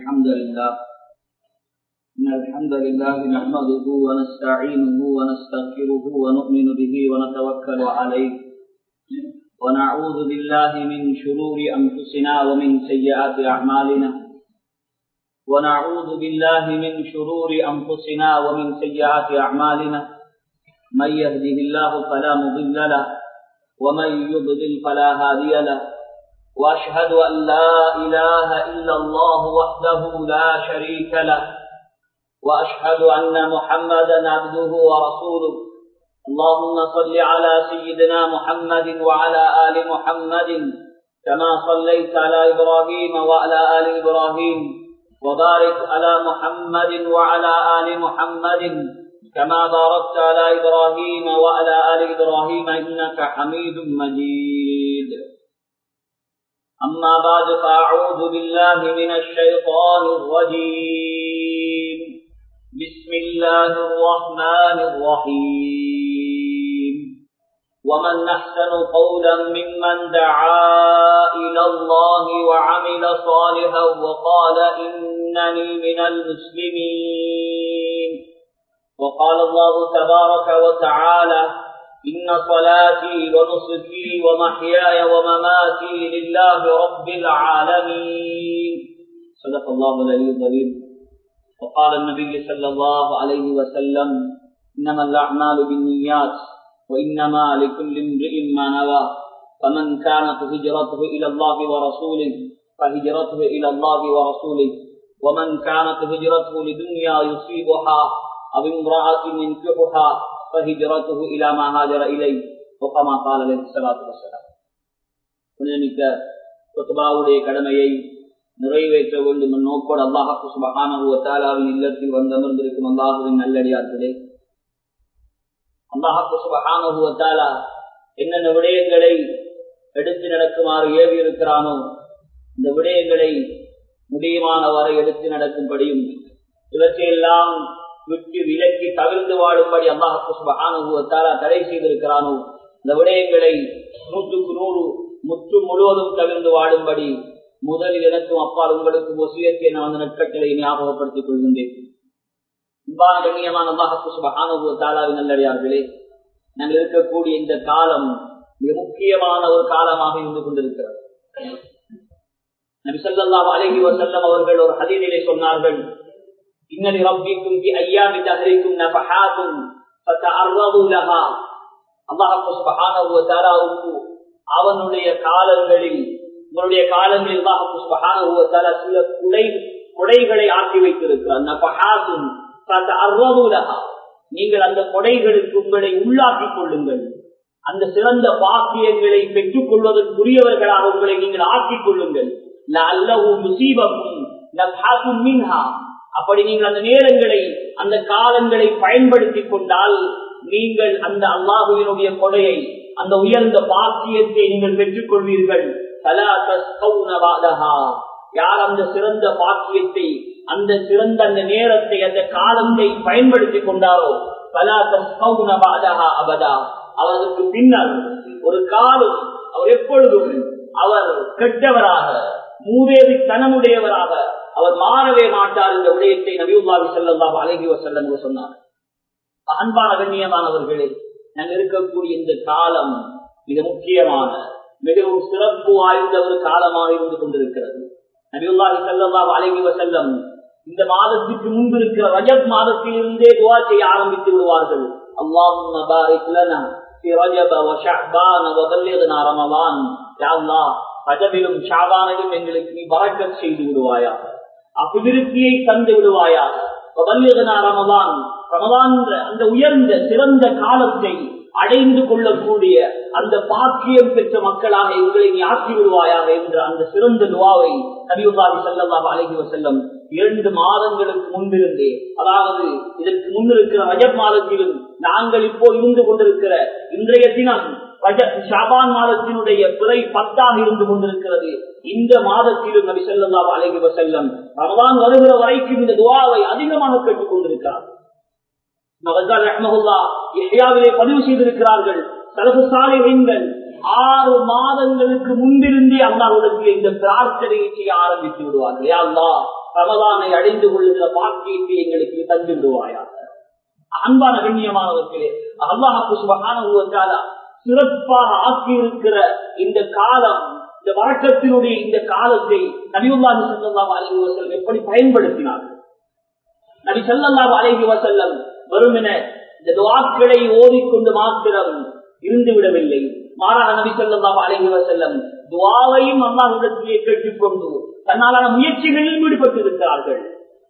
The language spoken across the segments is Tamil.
إن الحمد لله نحمده ونستعينه ونستغفره ونؤمن به ونتوكل عليه ونعوذ بالله من شرور أنفسنا ومن سيئات أعمالنا من يهده الله فلا مضل له ومن يضلل فلا هادي له وأشهد أن لا إله إلا الله وحده لا شريك له وأشهد أن محمدا عبده ورسوله اللهم صل على سيدنا محمد وعلى آل محمد كما صليت على إبراهيم وعلى آل إبراهيم وبارك على محمد وعلى آل محمد كما باركت على إبراهيم وعلى آل إبراهيم إنك حميد مجيد أما بعد فأعوذ بالله من الشيطان الرجيم بسم الله الرحمن الرحيم ومن أحسن قولا ممن دعا إلى الله وعمل صالحا وقال إنني من المسلمين وقال الله تبارك وتعالى إن صلاتي ونسكي ومحياي ومماتي لله رب العالمين صدق الله العلي العظيم وقال النبي صلى الله عليه وسلم إنما الأعمال بالنيات وإنما لكل امرئ ما نوى فمن كانت هجرته إلى الله ورسوله فهجرته إلى الله ورسوله ومن كانت هجرته لدنيا يصيبها أو امرأة ينكحها فهجرته إلى ما هاجر إليه وكما قال عليه الصلاة والسلام. புனிதமிக்க குத்பாவுடைய கடமையை நிறைவேற்ற வேண்டும் நோக்கோடு அல்லாஹ் சுப்ஹானஹு வ தஆலாவின் இல்லத்தில் வந்தமர்ந்திருக்கும் அல்லாஹ்வின் நல்லடியார்களே, அல்லாஹ் சுப்ஹானஹு வ தஆலா என்னென்ன விடயங்களை எடுத்து நடக்குமாறு ஏவி இருக்கிறானோ இந்த விடயங்களை முடியுமான வரை எடுத்து நடக்கும்படியும் இவற்றையெல்லாம் விட்டு விலக்கி தவிர்த்து வாழும்படி அல்லாஹ் சுப்ஹானஹு வ தஆலா தடை செய்திருக்கிறானோ இந்த விடயங்களை 100% முற்று முழுவதும் தவிர்த்து வாழும்படி முதலில் எனக்கும் அப்பால் உங்களுக்கு வசியத்தை நான் அந்த நட்கட்டளை ஞாபகப்படுத்திக் கொள்கின்றேன். கண்ணியமான அல்லாஹ் சுப்ஹானஹு வ தஆலாவின் நல்லடியார்களே, நாங்கள் இருக்கக்கூடிய இந்த காலம் மிக முக்கியமான ஒரு காலமாக இருந்து கொண்டிருக்கிறது. நபி ஸல்லல்லாஹு அலைஹி வஸல்லம் அவர்கள் ஒரு ஹதீஸிலே சொன்னார்கள், இன்னலி ரப்பிக்கும் ஃபி அய்யாமி தஹரிக்கும் நஃபஹாத்துன் ஃபதஅர்ரது லஹா. அல்லாஹ் சுப்ஹானஹு வ தஆலாவுக்கு அவனுடைய காலங்களில் உங்களுடைய காலங்களில் அல்லாஹ் சுப்ஹானஹு வ தஆலா சில கொடைகளை ஆக்கி வைத்திருக்கிறார். நஃபஹாத்துன் ஃபதஅர்ரது லஹா. நீங்கள் அந்த கொடைகளுக்கு உங்களை உள்ளாக்கிக் கொள்ளுங்கள். அந்த சிறந்த பாக்கியங்களை பெற்றுக் கொள்வதற்குரியவர்களாக உங்களை நீங்கள் ஆக்கிக் கொள்ளுங்கள். லஅல்லஹு யுஸீபக்கும் நஃபஹாத்துன் மின்ஹா. அப்படி நீங்கள் அந்த நேரங்களை அந்த காலங்களை பயன்படுத்திக் கொண்டால் நீங்கள் அந்த அல்லாஹ்வினுடைய கொடையை அந்த உயர்ந்த பாக்கியத்தை நீங்கள் பெற்றுக் கொள்வீர்கள். யார் அந்த சிறந்த பாக்கியத்தை அந்த சிறந்த அந்த நேரத்தை அந்த காலத்தை பயன்படுத்திக் கொண்டாரோ அபதா, அவருக்கு பின்னர் ஒரு காலம் அவர் எப்பொழுதும் அவர் கெட்டவராக மூதேவித்தனமுடையவராக அவர் மாறவே மாட்டார் என்ற விடயத்தை நபியுல்லாஹி ஸல்லல்லாஹு அலைஹி வஸல்லம் சொன்னார். அன்பான கண்ணியமானவர்களே, நாங்கள் இருக்கக்கூடிய இந்த காலம் மிக முக்கியமான மிகவும் சிறப்பு வாய்ந்த ஒரு காலமாக இருந்து கொண்டிருக்கிறது. நபியுல்லாஹி ஸல்லல்லாஹு அலைஹி வஸல்லம் இந்த மாதத்திற்கு முன்பு இருக்கிற ரஜப் மாதத்திலிருந்தே துஆ செய்ய ஆரம்பித்து விடுவார்கள். அல்லாஹும்ம பாரிக் லனா ஃபி ரஜப வ ஷஅபான வ பல்லிக்னா ரமலான். யா அல்லாஹ், ரஜபிலும் ஷஅபானிலும் எங்களுக்கு நீ பரக்கத் செய்து விடுவாயாக, அபிவிருத்தியை தந்து விடுவாயாக. வ பல்லிக்னா ரமலான், ரமலான் அந்த உயர்ந்த சிறந்த காலத்தை அடைந்து கொள்ளக்கூடிய அந்த பாக்கியம் பெற்ற மக்களாக எங்களை நீ ஆக்கி விடுவாயாக என்ற அந்த சிறந்த துஆவை நபியுல்லாஹி ஸல்லல்லாஹு அலைஹி வஸல்லம் 2 மாதங்களுக்கு முன்பிருந்தே, அதாவது இதற்கு முன்னிருக்கிற ரஜப் மாதத்திலும் நாங்கள் இப்போ இருந்து கொண்டிருக்கிற இன்றைய தினம் ஷாபான் மாதத்தினுடைய பிறை 10ஆக இருந்து கொண்டிருக்கிறது. இந்த மாதத்திலும் நபி ஸல்லல்லாஹு அலைஹி வஸல்லம் ரமலான் வருகிற வரைக்கும் இந்த துஆவை அதிகமாக கேட்டுக் கொண்டிருக்கிறார். பதிவு செய்திருக்கிறார்கள். சலஃபு ஸாலிஹீன்கள் 6 மாதங்களுக்கு முன்பிருந்தே அல்லாஹ்விடத்தில் இந்த பிரார்த்தனையை செய்ய ஆரம்பித்து விடுவார்கள். யா அல்லாஹ், ரமதானை அடைந்து கொள்ளுகிற பாக்கியத்தை எங்களுக்கு தந்து விடுவாயாக. அன்பான கண்ணியமானவர்களே, அல்லாஹ் சுப்ஹானஹு வ தஆலா சிறப்பாக ஆக்கியிருக்கிற இந்த காலம், இந்த வழக்கத்தினுடைய இந்த காலத்தை நபியுல்லாஹி ஸல்லல்லாஹு அலைஹி வஸல்லம் எப்படி பயன்படுத்தினார்கள்? நபி ஸல்லல்லாஹு அலைஹி வஸல்லம் வெறுமனே இந்த துஆக்களை ஓதிக்கொண்டு மாத்திரம் இருந்து விடவில்லை. மாறாக நபி ஸல்லல்லாஹு அலைஹி வஸல்லம் துஆவையும் அல்லாஹ்விடத்திலே கேட்டுக்கொண்டு தன்னாலான முயற்சிகளில் ஈடுபட்டிருக்கிறார்கள்.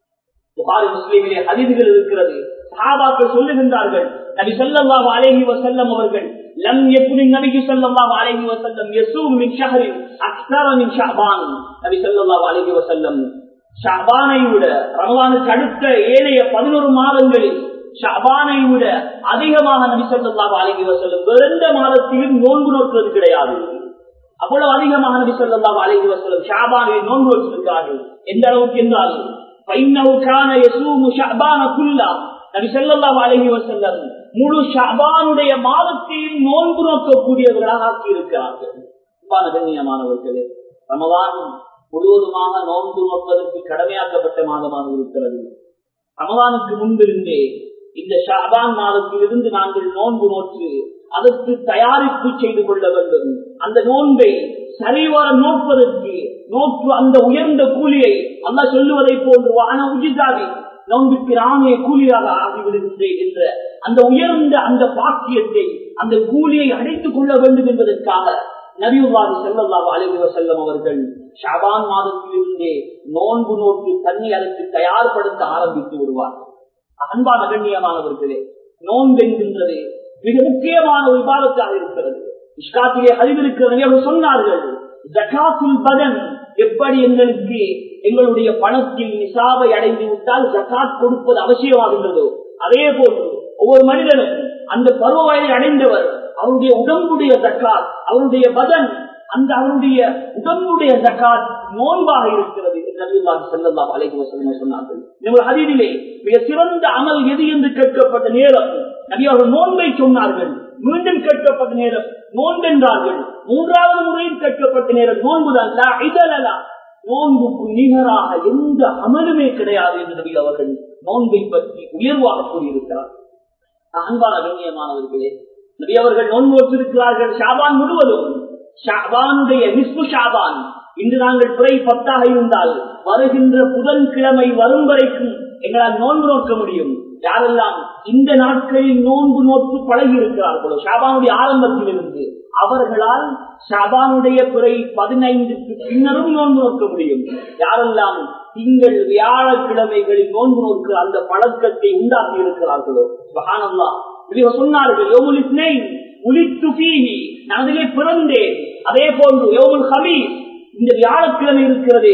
புகாரி முஸ்லிமிலே ஹதீஸ்கள் இருக்கிறது. சஹாபாக்கள் சொல்லுகின்றார்கள், நபி ஸல்லல்லாஹு அலைஹி வஸல்லம் அவர்கள் லம் யகுனி நபி ஸல்லல்லாஹு அலைஹி வஸல்லம் யஸூம் மின் ஷஹரின் அக்ஸர மின் ஷஅபான். நபி ஸல்லல்லாஹு அலைஹி வஸல்லம் ஷஅபானை விட, ரமலானுக்கு அடுத்த ஏனைய 11 மாதங்களில் ஷஅபானை விட அதிகமாக நபி ஸல்லல்லாஹு அலைஹி வஸல்லம் எந்த மாதத்திலும் நோன்பு நோக்குவது கிடையாது. அவ்வளவு அதிகமாக நபி ஸல்லல்லாஹு அலைஹி வஸல்லம் ஷஅபானை நோன்பு நோக்கியிருக்கிறார்கள். எந்த அளவுக்கு என்றால் ஃபைன்னஹு கான யஸூமு ஷஅபான குல்லா. நபி ஸல்லல்லாஹு அலைஹி வஸல்லம் முழு ஷஅபானுடைய மாதத்தையும் நோன்பு நோக்கக்கூடியவர்களாக ஆக்கியிருக்கிறார்கள். கண்ணியமானவர்களே, ரமலான் முழுவதுமாக நோன்பு நோப்பதற்கு கடமையாக்கப்பட்ட மாதமாக இருக்கிறது. ரமலானுக்கு முன்பிருந்தே இந்த ஷஅபான் மாதத்திலிருந்து நாங்கள் நோன்பு நோற்று அதற்கு தயாரிப்பு செய்து கொள்ள வேண்டும். அந்த நோன்பை சரிவர நோட்பதற்கு நோற்று அந்த உயர்ந்த கூலியை அல்லாஹ் சொல்லுவதை போன்று வான உஜிதாவி நோன்புக்கு நானே கூலியாக ஆகிவிடுகின்றேன் என்ற அந்த உயர்ந்த அந்த பாக்கியத்தை, அந்த கூலியை அடைத்துக் கொள்ள வேண்டும் என்பதற்காக நபியுல்லாஹி ஸல்லல்லாஹு அலைஹி வஸல்லம் அவர்கள் ஷஅபான் மாதத்திலிருந்தே நோன்பு நோக்கி தன்னை அதற்கு தயார்படுத்த ஆரம்பித்து விடுவார்கள். அன்பான கண்ணியமானவர்களே, நோன்பு என்கின்றது மிக முக்கியமான ஒரு இபாதத்தாக இருக்கிறது. இஸ்லாத்திலே அறிவிருக்கிறது சொன்னார்கள், ஜகாத்துல் பதன் எப்படி எங்களுக்கு எங்களுடைய பணத்தில் நிசாபை அடைந்து விட்டால் ஜகாத் கொடுப்பது அவசியமாகின்றதோ, அதே போன்று ஒவ்வொரு மனிதனும் அந்த பருவ வயதை அடைந்தவர் அவருடைய உடம்புடைய ஜகாத், அவருடைய பதன், அந்த அவருடைய உடம்புடைய ஜகாத் நோன்பாக இருக்கிறது என்று நபியுல்லாஹி ஸல்லல்லாஹு அலைஹி வஸல்லம் சொன்னார்கள். இந்த ஹதீஸிலே மிக சிறந்த அமல் எது என்று கேட்கப்பட்ட நேரம் நபி அவர்கள் நோன்பை சொன்னார்கள். மீண்டும் கேட்கப்பட்ட நேரம் நோன்பென்றார்கள். மூன்றாவது முறையில் கேட்கப்பட்ட நேரம் நோன்புதான். லா இதலலா, நோன்புக்கு நிகராக எந்த அமலுமே கிடையாது என்று நபி அவர்கள் நோன்பை பற்றி உயர்வாக கூறியிருக்கிறார். அன்பான கண்ணியமானவர்களே, நபி அவர்கள் நோன்பு வச்சிருக்கிறார்கள் ஷாபான் முழுவதும். ஷாபானுடைய நிஸ்பு ஷாபான், இன்று நாங்கள் பிறை 10 இருந்தால் வருகின்ற புதன்கிழமை வரும் வரைக்கும் எங்களால் நோன்பு நோக்க முடியும். யாரெல்லாம் இந்த நாட்களில் நோன்பு நோக்கு பழகி இருக்கிறார்களோ ஷாபானுடைய ஆரம்பத்திலிருந்து, அவர்களால் ஷாபானுடைய பிறை 15க்கு பின்னரும் நோன்பு நோக்க முடியும். யாரெல்லாம் திங்கள் வியாழக்கிழமைகளில் நோன்பு நோக்கு அந்த பழக்கத்தை உண்டாக்கி இருக்கிறார்களோ, சுப்ஹானல்லாஹ், சொன்னார்கள் யௌமுல் இஸ்னைன் உலித்து ஃபீஹி, நான் அதிலே பிறந்தேன். அதே போன்று யௌமுல் ஹமீஸ், இந்த வியாழக்கிழமை இருக்கிறதே,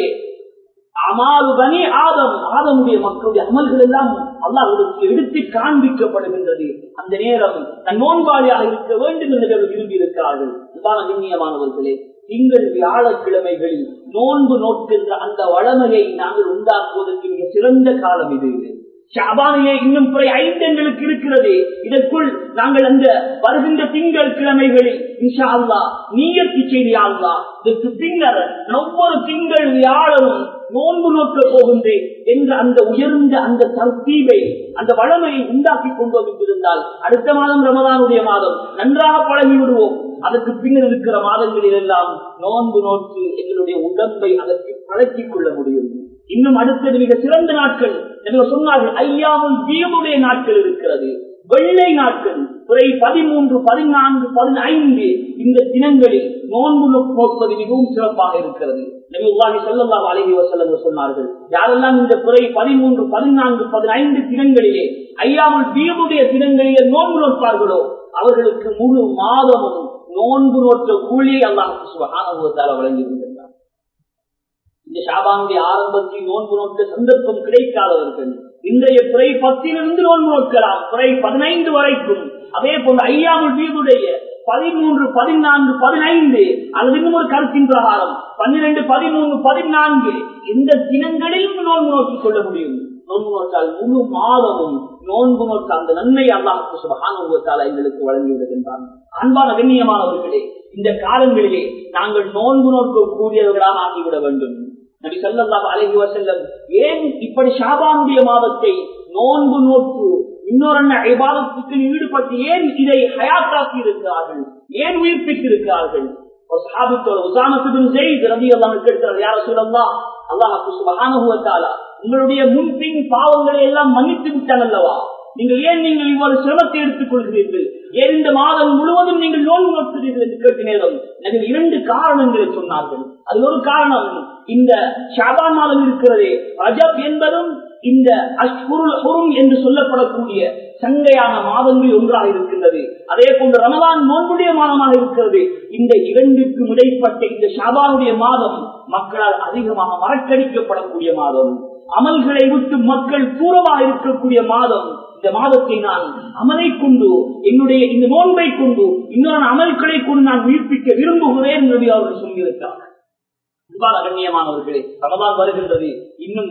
அமாலு பனி ஆதம், ஆதமுடைய மக்களுடைய அமல்கள் எல்லாம் அல்லாஹ்வுக்கு எடுத்து காண்பிக்கப்படுகின்றது. அந்த நேரம் தன் நோன்பாளியாக இருக்க வேண்டும் என்று விரும்பி இருக்கிறார்கள். கண்ணியமானவர்களே, திங்கள் வியாழக்கிழமைகளில் நோன்பு நோக்கின்ற அந்த வளமையை நாங்கள் உண்டாக்குவதற்கு மிக சிறந்த காலம் இது. ஷாபானிலே இன்னும் பிறை 5 எங்களுக்கு இருக்கிறது. இதற்குள் நாங்கள் அந்த வருகின்ற திங்கள் கிழமைகளில் இன்ஷா அல்லாஹ் நியத்து செய்து அல்லாஹ் இதற்கு பின்னர் ஒவ்வொரு திங்கள் வியாழனும் நோன்பு நோக்க போகின்றேன் என்ற அந்த உயர்ந்த அந்த தர்த்தீபை, அந்த வளமையை உண்டாக்கி கொண்டு வந்திருந்தால் அடுத்த மாதம் ரமதானுடைய மாதம் நன்றாக பழகி விடுவோம். அதற்கு பின்னர் இருக்கிற மாதங்களில் எல்லாம் நோன்பு நோக்கி எங்களுடைய உடம்பை அதற்கு பழக்கிக் கொள்ள முடியும். இன்னும் அடுத்தது மிக சிறந்த நாட்கள் சொன்னார்கள், ஐயாமுல் பீதுடைய நாட்கள் இருக்கிறது, வெள்ளை நாட்கள், பிறை 13, 14, 15 இந்த தினங்களில் நோன்பு நோப்பது மிகவும் சிறப்பாக இருக்கிறது. நபியுல்லாஹி ஸல்லல்லாஹு அலைஹி வஸல்லம் சொன்னார்கள், யாரெல்லாம் இந்த பிறை 13, 14, 15 தினங்களிலே ஐயாமுல் பீதுடைய தினங்களிலே நோன்பு நோப்பார்களோ அவர்களுக்கு முழு மாதமும் நோன்பு நோற்ற கூலியை அல்லாஹ் சுப்ஹானஹு வ தஆலா வழங்கியிருக்கிறார். இந்த ஷாபானுடைய ஆரம்பத்தில் நோன்பு நோக்க சந்தர்ப்பம் கிடைக்காதவர்கள் இன்றைய பிறை 10 நோன்பு நோக்கலாம், பிறை 15 வரைக்கும். அதே போல ஐயாமுல் பீதுடைய 13, 14, 15 அல்லது இன்னும் ஒரு கருத்தின் பிரகாரம் 12, 13, 14 இந்த தினங்களிலும் நோன்பு நோக்கிக் கொள்ள முடியும். நோன்பு நோக்கால் முழு மாதமும் நோன்பு நோக்க அந்த நன்மை அல்லாஹ் சுப்ஹானஹு வ தஆலா எங்களுக்கு வழங்கி விடுகின்றான். அன்பான கண்ணியமானவர்களே, இந்த காலங்களிலே நாங்கள் நோன்பு நோக்க கூடியவர்களாக ஆகிவிட வேண்டும். நபி ஸல்லல்லாஹு அலைஹி வஸல்லம் ஏன் இப்படி ஷாபானுடைய மாதத்தை நோன்பு நோற்று இன்னொரு இபாதத்துக்கு ஈடுபட்டு ஏன் இதை ஹயாத்தாக்கி இருக்கிறார்கள், ஏன் உயிர்ப்பித்திருக்கிறார்கள்? உங்களுடைய முன்பின் பாவங்களை எல்லாம் மன்னித்து விட்டான் அல்லவா, நீங்கள் ஏன் நீங்கள் இவ்வளவு சிரமத்தை எடுத்துக் கொள்கிறீர்கள், ஏன் இந்த மாதம் முழுவதும் நீங்கள் நோன்பு நோக்கிறீர்கள் என்று கேட்ட நேரம் அதில் 2 காரணங்களை சொன்னார்கள். அது ஒரு காரணம், இந்த ஷாபான் மாதம் இருக்கிறதே ரஜப் என்பதும் இந்த அஷ்ஹுருல் ஹுரும் என்று சொல்லப்படக்கூடிய சங்கையான மாதங்கள் ஒன்றாக இருக்கின்றது. அதே போன்று ரமலான் நோன்புடைய மாதமாக இருக்கிறது. இந்த 2க்கும் இடைப்பட்ட இந்த ஷாபானுடைய மாதம் மக்களால் அதிகமாக மறக்கடிக்கப்படக்கூடிய மாதம், அமல்களை விட்டு மக்கள் தூரமாக இருக்கக்கூடிய மாதம். இந்த மாதத்தை நான் அமலை கொண்டு, என்னுடைய இந்த நோன்பை கொண்டு, இன்னொரு அமல்களை கொண்டு நான் உயிர்ப்பிக்க விரும்புகிறேன் என்று அவர்கள் சொல்லியிருக்கிறார்கள். கண்ணியமானவர்களே, ரமலான் வருகின்றது. இன்னும்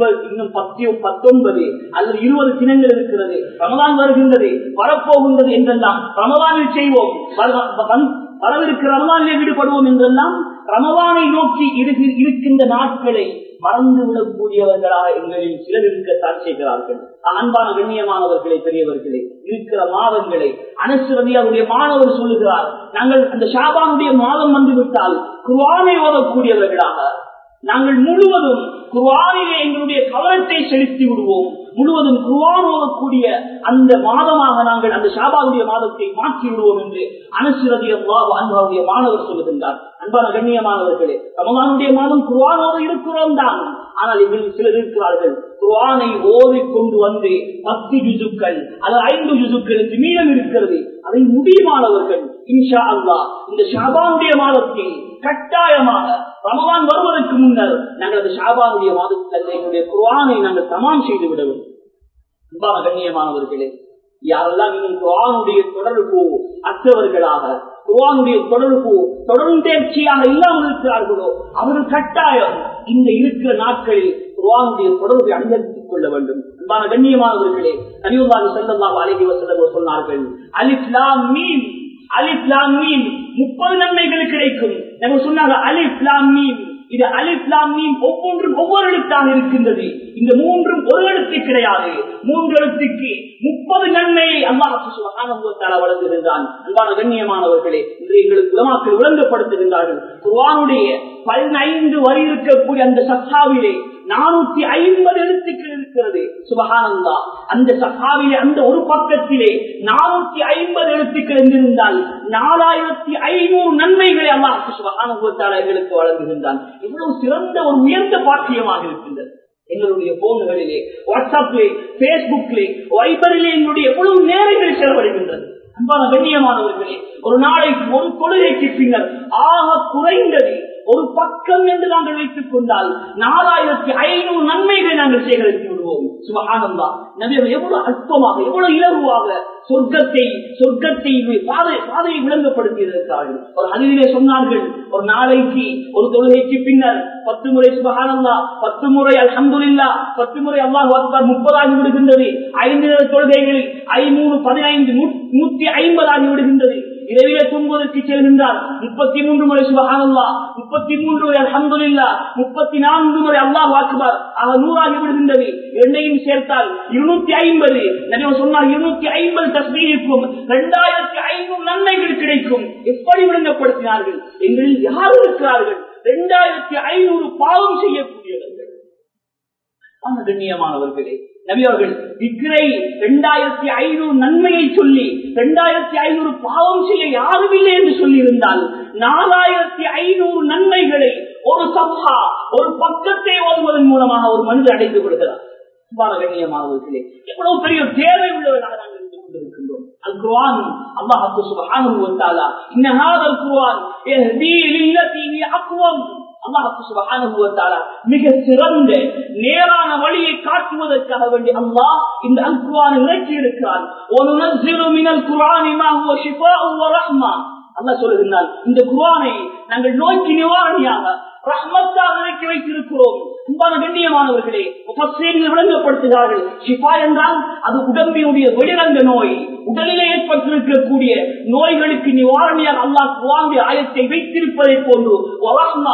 19 அல்லது 20 தினங்கள் இருக்கிறது. ரமலான் வருகின்றது, வரப்போகின்றது என்றெல்லாம் ரமலானில் செய்வோம், வரவிருக்கிற ரமலானிலே ஈடுபடுவோம் என்றெல்லாம் ரமலானை நோக்கி இருக்கின்ற நாட்களை மறந்து விடக்கூடியவர்களாக எங்களில் சிலர் இருக்கத்தான் செய்கிறார்கள். அன்பான கண்ணியமானவர்களே, பெரியவர்களே, இருக்கிற மாதங்களை அனஸ் ரலியல்லாஹு மாணவர் சொல்லுகிறார், நாங்கள் அந்த ஷாபானுடைய மாதம் வந்துவிட்டால் குர்ஆனை ஓதக்கூடியவர்களாக நாங்கள் முழுவதும் குர்ஆனிலே எங்களுடைய கவனத்தை செலுத்தி விடுவோம். முழுவதும் குர்ஆன் ஓதக்கூடிய அந்த மாதமாக நாங்கள் அந்த ஷாபானுடைய மாதத்தை மாற்றி விடுவோம் என்று அனஸ் ரலியல்லாஹு அன்ஹுவுடைய மாணவர் சொல்லுகின்றார். அன்பான கண்ணியமானவர்களே, ரமலானுடைய மாதம் குர்ஆன் ஓத இருக்கிறோம் தான், ஆனால் இதில் சிலர் இருக்கிறார்கள் குர்ஆனை ஓதி கொண்டு வந்து 10 ஜுசுக்கள் அல்லது 5 ஜுசுக்கள் என்று மீதம் இருக்கிறது. அதை முடியுமானவர்கள் இன்ஷா அல்லாஹ் இந்த ஷாபானுடைய மாதத்தில் கட்டாயமாக ரமலான் வருவதற்கு முன்னர் நாங்கள் அந்த ஷாபானுடைய மாதத்தில் எங்களுடைய குர்ஆனை நாங்கள் தமாம் செய்து விட வேண்டும். அன்பான கண்ணியமானவர்களே, யாரெல்லாம் இன்னும் குர்ஆனுடைய தொடர்பு அற்றவர்களாக, குர்ஆனுடைய தொடரும் தேர்ச்சியாக இல்லாமல் இருக்கிறார்களோ அவர்கள் கட்டாயம் இந்த இருக்கிற நாட்களில் குர்ஆனுடைய தொடர்பை அதிகரித்துக் கொள்ள வேண்டும். அன்பான கண்ணியமானவர்களே, நபியுல்லாஹி ஸல்லல்லாஹு அலைஹி வஸல்லம் சொன்னார்கள், அலிஃப் லாம் மீம், அலிஃப் லாம் மீம் 30 நன்மைகள் கிடைக்கும். நம்ம சொன்னாங்க அலிஃப் லாம் மீம், இது அலிஃப் லாம் மீம் ஒவ்வொன்றும் ஒவ்வொரு எழுத்தாக இருக்கின்றது. இந்த 3ம் ஒரு எழுத்து கிடையாது, 3 எழுத்துக்கு 30 நன்மையை அல்லாஹ் சுப்ஹானஹு வ தஆலா வழங்குகின்றான். அன்பான கண்ணியமானவர்களே, இன்று எங்களுக்கு உலமாக்கள் விளங்கப்படுத்துகின்றார்கள், குர்ஆனுடைய 15 வரி இருக்கக்கூடிய அந்த சஃபாவிலே 450 எழுத்துக்கள் இருக்கிறது. சுப்ஹானல்லாஹ், அந்த சஃபாவிலே அந்த ஒரு பக்கத்திலே 450 எழுத்துக்கள் என்றிருந்தால் 4500 நன்மைகளை அல்லாஹ் சுப்ஹானஹு வ தஆலா எங்களுக்கு வழங்குகின்றான். எவ்வளவு சிறந்த ஒரு உயர்ந்த பாக்கியமாக இருக்கின்றது. எங்களுடைய போன்களிலே, வாட்ஸ்அப்பிலே, பேஸ்புக்கிலே, வைபரிலே எங்களுடைய எவ்வளவு நேரங்கள் செலவழிக்கின்றது. அன்பான கண்ணியமானவர்களே, ஒரு நாளைக்கு ஒரு தொழுகைக்கு பின்னர் ஆக குறைந்தது ஒரு பக்கம் என்று நாங்கள் வைத்துக் கொண்டால் 4500 நன்மைகளை நாங்கள் சேகரித்து விடுவோம். சுப்ஹானல்லாஹ், நபிகள் எவ்வளவு அற்பமாக, எவ்வளவு இலகுவாக சொர்க்கத்தை பாதையை விளங்கப்படுத்தி இருக்கிறார்கள். ஒரு ஹதீஸிலே சொன்னார்கள், ஒரு நாளைக்கு ஒரு தொழுகைக்கு பின்னர் 10 முறை சுப்ஹானல்லாஹ், 10 முறை அல்ஹம்துலில்லாஹ், 10 முறை அல்லாஹு அக்பர் 30 ஆகி விடுகின்றது. 5 தொழுகைகளில் 5 15 150 ஆகி விடுகின்றது. இரவிலே தூங்குவதற்கு செல்கின்றார், 33 முறை சுப்ஹானல்லாஹ், 33 முறை அல்ஹம்துலில்லாஹ், 34 முறை அல்லாஹு அக்பர், ஆக 100 ஆகி விடுகின்றது. இரண்டையும் சேர்த்தால் 250. நபி சொன்னார், 250 தஸ்பீஹுக்கும் 2500 நன்மைகள் கிடைக்கும். எப்படி விளங்கப்படுத்தினார்கள்? எங்களில் யார் இருக்கிறார்கள் 2500 பாவம் செய்யக்கூடியவர்கள்? கண்ணியமானவர்களே, நபி அவர்கள் விக்ரை 2500 நன்மையை சொல்லி 2500 பாவம் செய்ய யாரும் இல்லை என்று சொல்லி இருந்தால் 4500 நன்மைகளை ஒரு சஃபா, ஒரு பக்கத்தை ஓதுவதன் மூலமாக ஒரு மனிதர் அடைந்து கொள்கிறார். கண்ணியமானவர்களே, எவ்வளவு பெரிய தேவை உள்ளவர்களாக நாங்கள் இருந்து கொண்டிருக்கின்றோம். அல் குர்ஆன் அல்லாஹ் சுப்ஹானஹு வ தஆலா இன்ன ஹாதல் குர்ஆன் யஹ்தி லில்லதி ஹி அக்வம், அல்லாஹ் சுப்ஹானஹு வ தஆலா மிக சிறந்த நேரான வழியை காட்டுவதற்காக வேண்டி அல்லாஹ் இந்த அல் குர்ஆனை இறக்கி இருக்கிறான். வ நுனஸ்ஸிலு மினல் குர்ஆனி மா ஹுவ ஷிஃபாஉ வ ரஹ்மா, அல்லாஹ் சொல்கிறான், இந்த குர்ஆனை நாங்கள் நோய்க்கு நிவாரணியாக ரஹ்மத்தாக இறக்கி வைத்திருக்கிறோம். அன்பான கண்ணியமானவர்களே, முஃபஸ்ஸீர்கள் விளங்கப்படுத்துகிறார்கள், ஷிஃபா என்றால் அது உடம்பினுடைய வெளிரங்க நோய், உடலிலே ஏற்பட்டிருக்கக்கூடிய நோய்களுக்கு நிவாரணியாக அல்லாஹ் குர்ஆனுடைய ஆயத்தை வைத்திருப்பதை போன்று ரஹ்மா,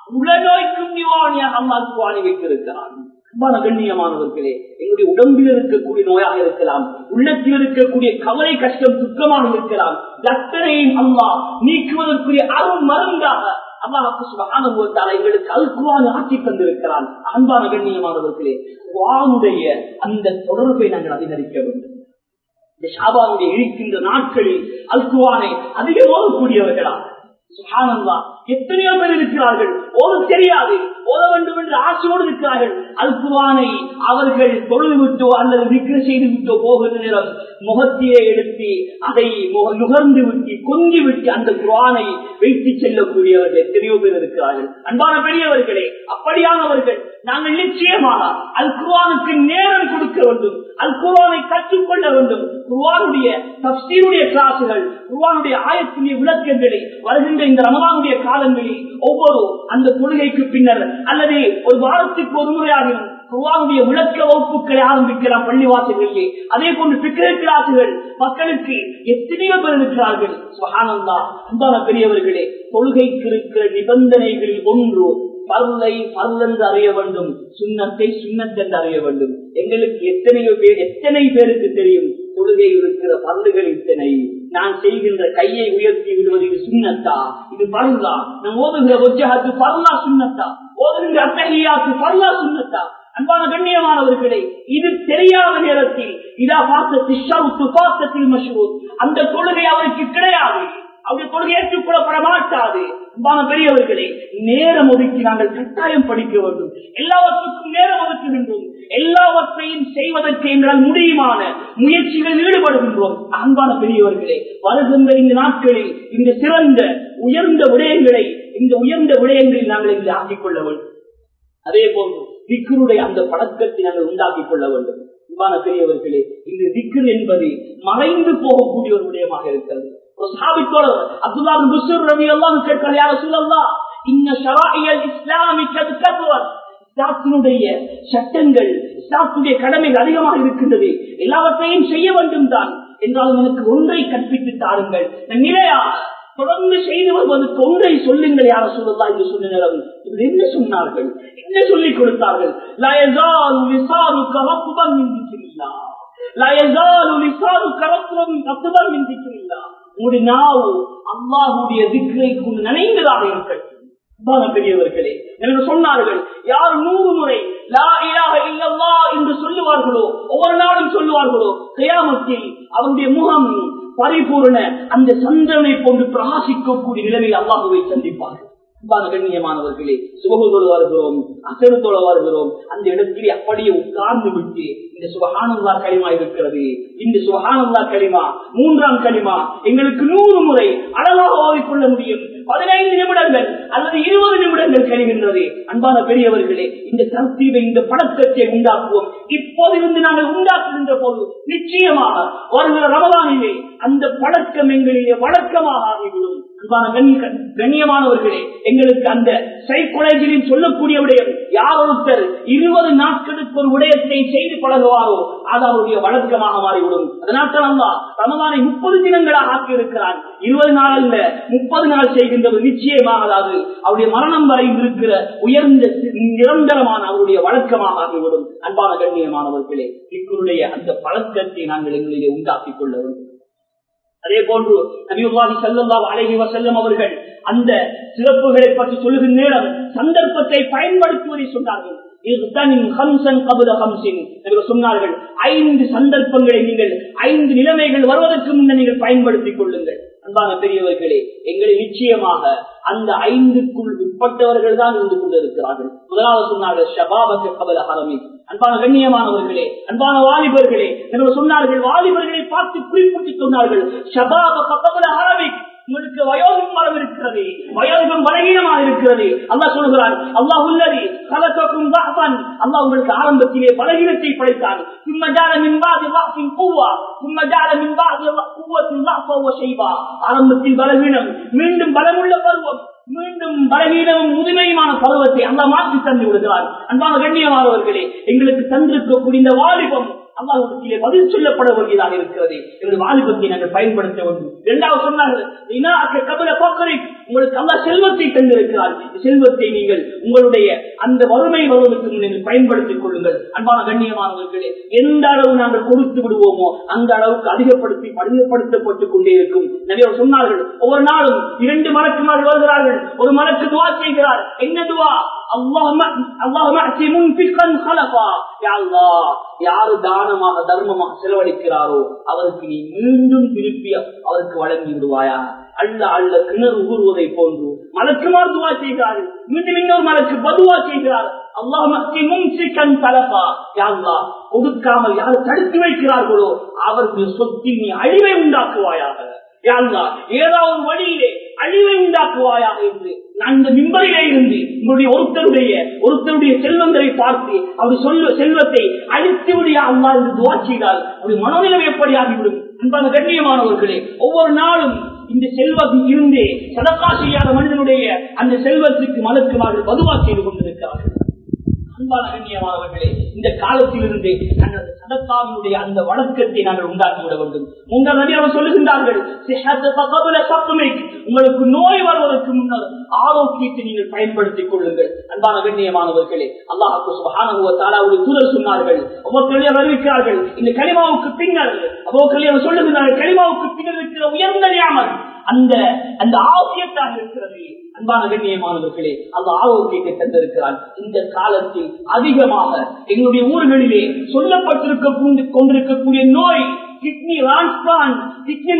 உலநோய்க்கும் நிவாரணியாக அல்லாஹ் குர்ஆனை வைத்திருக்கிறான். கண்ணியமானவர்களே, எங்களுடைய உடம்பில் இருக்கக்கூடிய நோயாக இருக்கலாம், உள்ளத்தில் இருக்கக்கூடிய கவலை கஷ்டம் துக்கமாக இருக்கலாம், அத்தனையும் அல்லாஹ் நீக்குவதற்குரிய அருள் மருந்தாக அல்லாஹ் சுப்ஹானஹு வ தஆலா எங்களுக்கு அல் குர்ஆனை ஆக்கி தந்திருக்கிறான். அன்பான கண்ணியமானவர்களே, குர்ஆனுடைய அந்த தொடர்பை நாங்கள் அதிகரிக்க வேண்டும். இந்த ஷாபானுடைய இருக்கின்ற நாட்களில் அல் குர்ஆனை அதிகம் ஓதக்கூடியவர்களா? சுப்ஹானல்லாஹ், எத்தனையோ பேர் இருக்கிறார்கள், ஓத தெரியாது, ஓத வேண்டும் என்று ஆசையோடு இருக்கிறார்கள். அல் குர்ஆனை அவர்கள் தொழுது விட்டோ அல்லது விக்ர செய்து விட்டோ போகிற நேரம் முகத்திலே எடுத்து அதை நுகர்ந்து விட்டு கொஞ்சி விட்டு அந்த குர்ஆனை வைத்து செல்லக்கூடியவர்கள் எத்தனையோ பேர் இருக்கிறார்கள். அன்பான பெரியவர்களே, அப்படியானவர்கள் நாங்கள் நிச்சயமாக அல் குர்ஆனுக்கு நேரம் கொடுக்க வேண்டும், அல் குர்ஆனை கற்றுக்கொள்ள வேண்டும். குர்ஆனுடைய தஃப்சீருடைய கிளாஸுகள், குர்ஆனுடைய ஆயத்துடைய விளக்கங்களை வருகின்ற இந்த ரமலானுடைய காலங்களில் ஒவ்வொரு அந்த தொழுகைக்கு பின்னர் அல்லது ஒரு வாரத்துக்கு ஒரு முறையாகவும் குர்ஆனுடைய விளக்க வகுப்புகளை ஆரம்பிக்கலாம் பள்ளிவாசல்களிலே. அதே போன்று ஃபிக்ஹ் கிளாஸுகள் மக்களுக்கு எத்தனையோ பேர் இருக்கிறார்கள். சுப்ஹானல்லாஹ், அன்பான பெரியவர்களே, தொழுகைக்கு இருக்கிற நிபந்தனைகளில் ஒன்று பர்லை பர்ல் என்று அறிய வேண்டும், சுன்னத்தை சுன்னத் என்று அறிய வேண்டும். எங்களுக்கு எத்தனை பேருக்கு தெரியும் தொழுகையில் இருக்கிற பர்லுகள் எத்தனை? நான் செய்கின்ற கையை உயர்த்தி விடுவது இது சுன்னத்தா, இது பர்லா? நான் ஓதுகிற வஜ்ஹத்து பர்லா சுன்னத்தா, ஓதுகிற அத்தஹியாத்து பர்லா சுன்னத்தா? அன்பான கண்ணியமானவர்களே, இது தெரியாத நேரத்தில் இதா பாசத்தி ஷர்த்து பாசத்தில் மஷ்ரூத், அந்த தொழுகை அவருக்கு கிடையாது, அவருடைய தொழுகை ஏற்றுக்கொள்ளப்பட மாட்டாது. அன்பான பெரியவர்களே, நேரம் ஒதுக்கி நாங்கள் கட்டாயம் படிக்க வேண்டும். எல்லாவற்றுக்கும் நேரம் ஒதுக்குகின்றோம், எல்லாவற்றையும் செய்வதற்கு எங்களால் முடியுமான முயற்சிகளில் ஈடுபடுகின்றோம். அன்பான பெரியவர்களே, வருகின்ற இந்த நாட்களில் இந்த சிறந்த உயர்ந்த விடயங்களில் நாங்கள் இங்கு ஆக்கிக் கொள்ள வேண்டும். அதே போன்று திக்ருடைய அந்த பழக்கத்தை நாங்கள் உண்டாக்கிக் கொள்ள வேண்டும். அன்பான பெரியவர்களே, இந்த திக்ர் என்பது மறைந்து போகக்கூடிய ஒரு விடயமாக இருக்கிறது. ஒரு சஹாபித்தோழர் அப்துல்லாஹ் பின் புஸ்ர் ரலியல்லாஹு அன்ஹு கேட்டார், யா ரசூலல்லாஹ், இன்ன ஷராஇல் இஸ்லாமி கத் கத்வத், இஸ்லாத்தினுடைய சட்டங்கள், இஸ்லாத்துடைய கடமைகள் அதிகமாக இருக்கின்றது, எல்லாவற்றையும் செய்ய வேண்டும் தான், என்றாலும் எனக்கு ஒன்றை கற்பித்து தாருங்கள், நிலையா தொடர்ந்து செய்து வருவதற்கு ஒன்றை சொல்லுங்கள் யா ரசூலல்லாஹ் என்று சொன்ன நேரம் என்ன சொன்னார்கள், என்ன சொல்லிக் கொடுத்தார்கள்? லா யஸாலு லிசானுக ரத்பன் மின் திக்ரில்லாஹ், லா யஸாலு லிசானுக ரத்பன் மின் திக்ரில்லாஹ், உங்களுடைய நாவு அல்லாஹ்வுடைய திக்ரை கொண்டு நனைந்ததாக இருக்கட்டும். பெரியவர்களே, என்று சொன்னார்கள், யார் 100 முறை லா இலாஹ இல்லல்லாஹ் என்று சொல்லுவார்களோ, ஒவ்வொரு நாளும் சொல்லுவார்களோ, கியாமத்தில் அவருடைய முகம் பரிபூர்ண அந்த சந்திரனை போன்று பிரகாசிக்கக்கூடிய நிலையில் அல்லாஹ்வை சந்திப்பார்கள். கண்ணியமானவர்களே, சுபஹு வருகிறோம், அசரு தொழ வருகிறோம், அந்த இடத்திலே அப்படியே உட்கார்ந்து விட்டு இந்த சுப்ஹானல்லாஹ் கலிமா இருக்கிறது, இந்த சுப்ஹானல்லாஹ் கலிமா 3ஆம் கலிமா எங்களுக்கு 100 முறை அழகாக ஓதிக்கொள்ள முடியும். 15 நிமிடங்கள் அல்லது 20 நிமிடங்கள் கழிகின்றது. அன்பான பெரியவர்களே, இந்த தர்த்தீபை, இந்த பழக்கத்தை உண்டாக்குவோம். இப்போதிருந்து நாங்கள் உண்டாக்குகின்ற போது நிச்சயமாக வருகிற ரமலானிலே அந்த பழக்கம் எங்களிலே வழக்கமாக ஆகிவிடும். அன்பான கண்ணியமானவர்களே, எங்களுக்கு அந்த சைக்காலஜியில் சொல்லக்கூடிய விடயம், யார் ஒருத்தர் 20 நாட்களுக்கு ஒரு விடயத்தை செய்து பழகுவாரோ அது அவருடைய வழக்கமாக மாறிவிடும். அதனால்தான் அல்லாஹ் ரமலானை 30 தினங்களாக ஆக்கி இருக்கிறான். 20 நாள் அல்ல, 30 நாள் செய்கின்றது நிச்சயமாக, அதாவது அவருடைய மரணம் வரை இருக்கிற உயர்ந்த நிரந்தரமான அவருடைய வழக்கமாக ஆகிவிடும். அன்பான கண்ணியமானவர்களே, இவருடைய அந்த பழக்கத்தை நாங்கள் எங்களிலே உண்டாக்கிக் கொள்ள வேண்டும். அதே போன்று நபியுல்லாஹி ஸல்லல்லாஹு அலைஹி வஸல்லம் அவர்கள் அந்த சிறப்புகளை பற்றி சொல்லுகிற நேரம் சந்தர்ப்பத்தை பயன்படுத்துவதை சொன்னார்கள். சொன்னார்கள், 5 சந்தர்ப்பங்களை நீங்கள் 5 நிலைமைகள் வருவதற்கு முன்னர் நீங்கள் பயன்படுத்திக் கொள்ளுங்கள். அன்பான பெரியவர்களே, எங்களை நிச்சயமாக அந்த 5க்குள் உட்பட்டவர்கள் தான் இருந்து கொண்டிருக்கிறார்கள். முதலாவது சொன்னார்கள், ஷபாபக கபல ஹரமி. அன்பான கண்ணியமானவர்களே, அன்பான வாலிபர்களே, சொன்னார்கள், வாலிபர்களை பார்த்து குறிப்பிட்டு சொன்னார்கள், ஷபாபக கபல ஹரமி, உங்களுக்கு வயோதிகம் மரம் இருக்கிறது, வயோதிகம் பலகீனமாக இருக்கிறது. அல்லாஹ் சொல்கிறான், அல்லாஹ் உள்ளது கலக்கும் தஹ்பன், அல்லாஹ் உங்களுக்கு ஆரம்பத்திலே பலகீனத்தை படைத்தான். ثم جعل من بعد ضعف قوة ثم جعل من بعد قوة ضعفا وشيبا, ஆரம்பத்தில் பலவீனம், மீண்டும் பலமுள்ள பருவம், மீண்டும் பலவீனமும் முதுமையுமான பருவத்தை அல்லாஹ் மாற்றி தந்து விடுகிறார். அன்பான கண்ணியமானவர்களே, எங்களுக்கு தந்திருக்கக்கூடிய இந்த வாலிபம் அல்லாஹ்விடத்திலே பதில் சொல்லப்பட வேண்டியதாக இருக்கிறது. எங்களுடைய வாலிபத்தை நாங்கள் பயன்படுத்த வேண்டும். இரண்டாவது சொன்னார்கள், உங்களுக்கு அல்லாஹ் செல்வத்தை தந்திருக்கிறார். செல்வத்தை நீங்கள் உங்களுடைய அந்த வறுமை வருவதற்கு நீங்கள் பயன்படுத்திக் கொள்ளுங்கள். அன்பான கண்ணியமானவர்களே, எந்த அளவு நாங்கள் கொடுத்து விடுவோமோ அந்த அளவுக்கு அதிகப்படுத்தப்பட்டுக் கொண்டே இருக்கும். நபி அவர்கள் சொன்னார்கள், ஒவ்வொரு நாளும் 2 மலக்குமார்கள் வருகிறார்கள். ஒரு மலக்கு துஆ செய்கிறார். என்ன துஆ? யாரு தானமாக தர்மமாக செலவழிக்கிறாரோ அவருக்கு நீ மீண்டும் திருப்பி அவருக்கு வழங்கி விடுவாயா. அல்ல கிணறு ஊறுவதை போன்று மலக்குமார் துவா செய்கிறார்கள். மீண்டும் இன்னொரு மலக்கு பதுவா செய்கிறார். கொடுக்காமல் யார் தடுத்து வைக்கிறார்களோ அவருக்கு சொத்தில் நீ அழிவை உண்டாக்குவாயாக. ஏதாவது வழியிலே அழிவை உண்டாக்குவாயாக என்று அந்த மிம்பரிலே இருந்து உங்களுடைய ஒருத்தருடைய செல்வங்களை பார்த்து அவர் செல்வத்தை அழித்து விடியா அல்லா என்று துவா செய்தால் அவருடைய மனோநிலை எப்படி ஆகிவிடும். அன்பான கண்ணியமானவர்களே, ஒவ்வொரு நாளும் இந்த செல்வம் இருந்தே சதக்கா செய்யாத மனிதனுடைய அந்த செல்வத்துக்கு மலக்குமார்கள் பதுவா செய்து கொண்டிருக்கிறார்கள். அன்பான கண்ணியமானவர்களே, இந்த காலத்திலிருந்து நாங்கள் சதக்காவினுடைய அந்த வழக்கத்தை நாங்கள் உண்டாக்கிவிட வேண்டும். உங்கள் நபி அவர் சொல்லுகின்றார்கள், உங்களுக்கு நோய் வருவதற்கு முன்னர் ஆரோக்கியத்தை நீங்கள் பயன்படுத்திக் கொள்ளுங்கள். அன்பான கண்ணியமானவர்களே, அல்லாஹ் சுப்ஹானஹு வ தஆலாவுடைய தூதர் சொன்னார்கள், அபூபக்கர் அறிவிக்கிறார்கள், இந்த கலிமாவுக்கு பின்னர் அபூபக்கர் சொல்லுகிறார்கள், கலிமாவுக்கு பின்னர் இருக்கிற உயர்ந்த நியாமத் அந்த ஆரோக்கியத்தாக இருக்கிறது. அன்பான கண்ணியமானவர்களே, அந்த ஆரோக்கியத்தை தந்திருக்கிறார். இந்த காலத்தில் அதிகமாக எங்களுடைய ஊர்களிலே சொல்லப்பட்டிருக்க கொண்டிருக்கக்கூடிய நோய் கிட்னி டிரான்ஸ்பிளான்ட், கிட்னி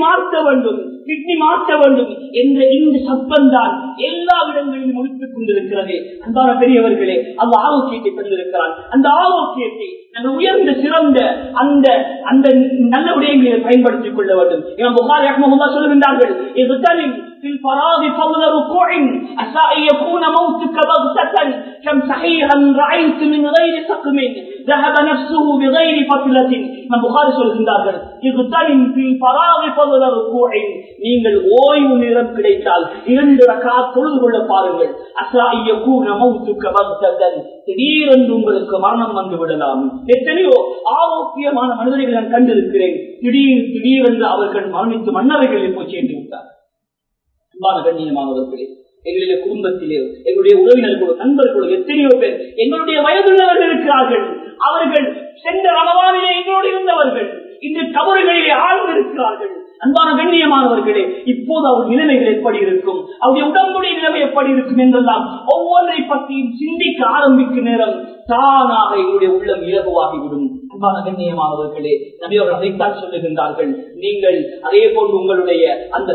மாற்ற வேண்டும் என்ற இந்த சத்தம் தான் எல்லா இடங்களிலும் முடித்துக் கொண்டிருக்கிறது. அன்பான பெரியவர்களே, அந்த ஆரோக்கியத்தை தந்திருக்கிறார். அந்த ஆரோக்கியத்தை நாங்கள் உயர்ந்த சிறந்த அந்த நல்ல விடயங்களை பயன்படுத்திக் கொள்ள வேண்டும். புகாரி ரஹ்மத்துல்லாஹி சொல்லுகின்றார்கள், في الفراغ قبل ركوع عسى أن يكون موتك بغتة كم صحيحا رأيت من غير سقم ذهب نفسه بغير فتلة. من புகாரி சொல்கின்றார்கள், இக்தனிம் ஃபில் ஃபராகி قبل ركوع, நீங்கள் ஓய்வு நேரம் கிடைத்தால் 2 ரக்அத் தொழுது கொள்ள பாருங்கள். அஸா அன் யகூன மௌதுக பக்தத்தன், திடீரென்று உங்களுக்கு மரணம் வந்து விடலாம். எத்தனையோ ஆரோக்கியமான மனிதர்களை நான் கண்டிருக்கிறேன், திடீரென்று அவர்கள் மரணித்து மன்னரைகளில் போய் சேர்ந்து விட்டார். கண்ணியமானவர்களே, எங்களுடைய குடும்பத்திலே எங்களுடைய உறவினர்களோ நண்பர்களோ எத்தனையோ பேர் எங்களுடைய வயதுள்ளவர்கள் இருக்கிறார்கள். அவர்கள் சென்ற ரமலானிலே எங்களோடு இருந்தவர்கள் இந்த கபறுகளிலே ஆழ்ந்து இருக்கிறார்கள். அன்பான கண்ணியமானவர்களே, இப்போது அவர் நிலைமைகள் எப்படி இருக்கும், அவருடைய உடம்புடைய நிலைமை எப்படி இருக்கும் என்றெல்லாம் ஒவ்வொன்றை பற்றியும் சிந்திக்க ஆரம்பிக்கும் நேரம் தானாக எங்களுடைய உள்ளம் இலகுவாகிவிடும். அன்பான கண்ணியமானவர்களே, நபி அவர்கள் அதைத்தான் சொல்லுகின்றார்கள், நீங்கள் அதே போன்று உங்களுடைய அந்த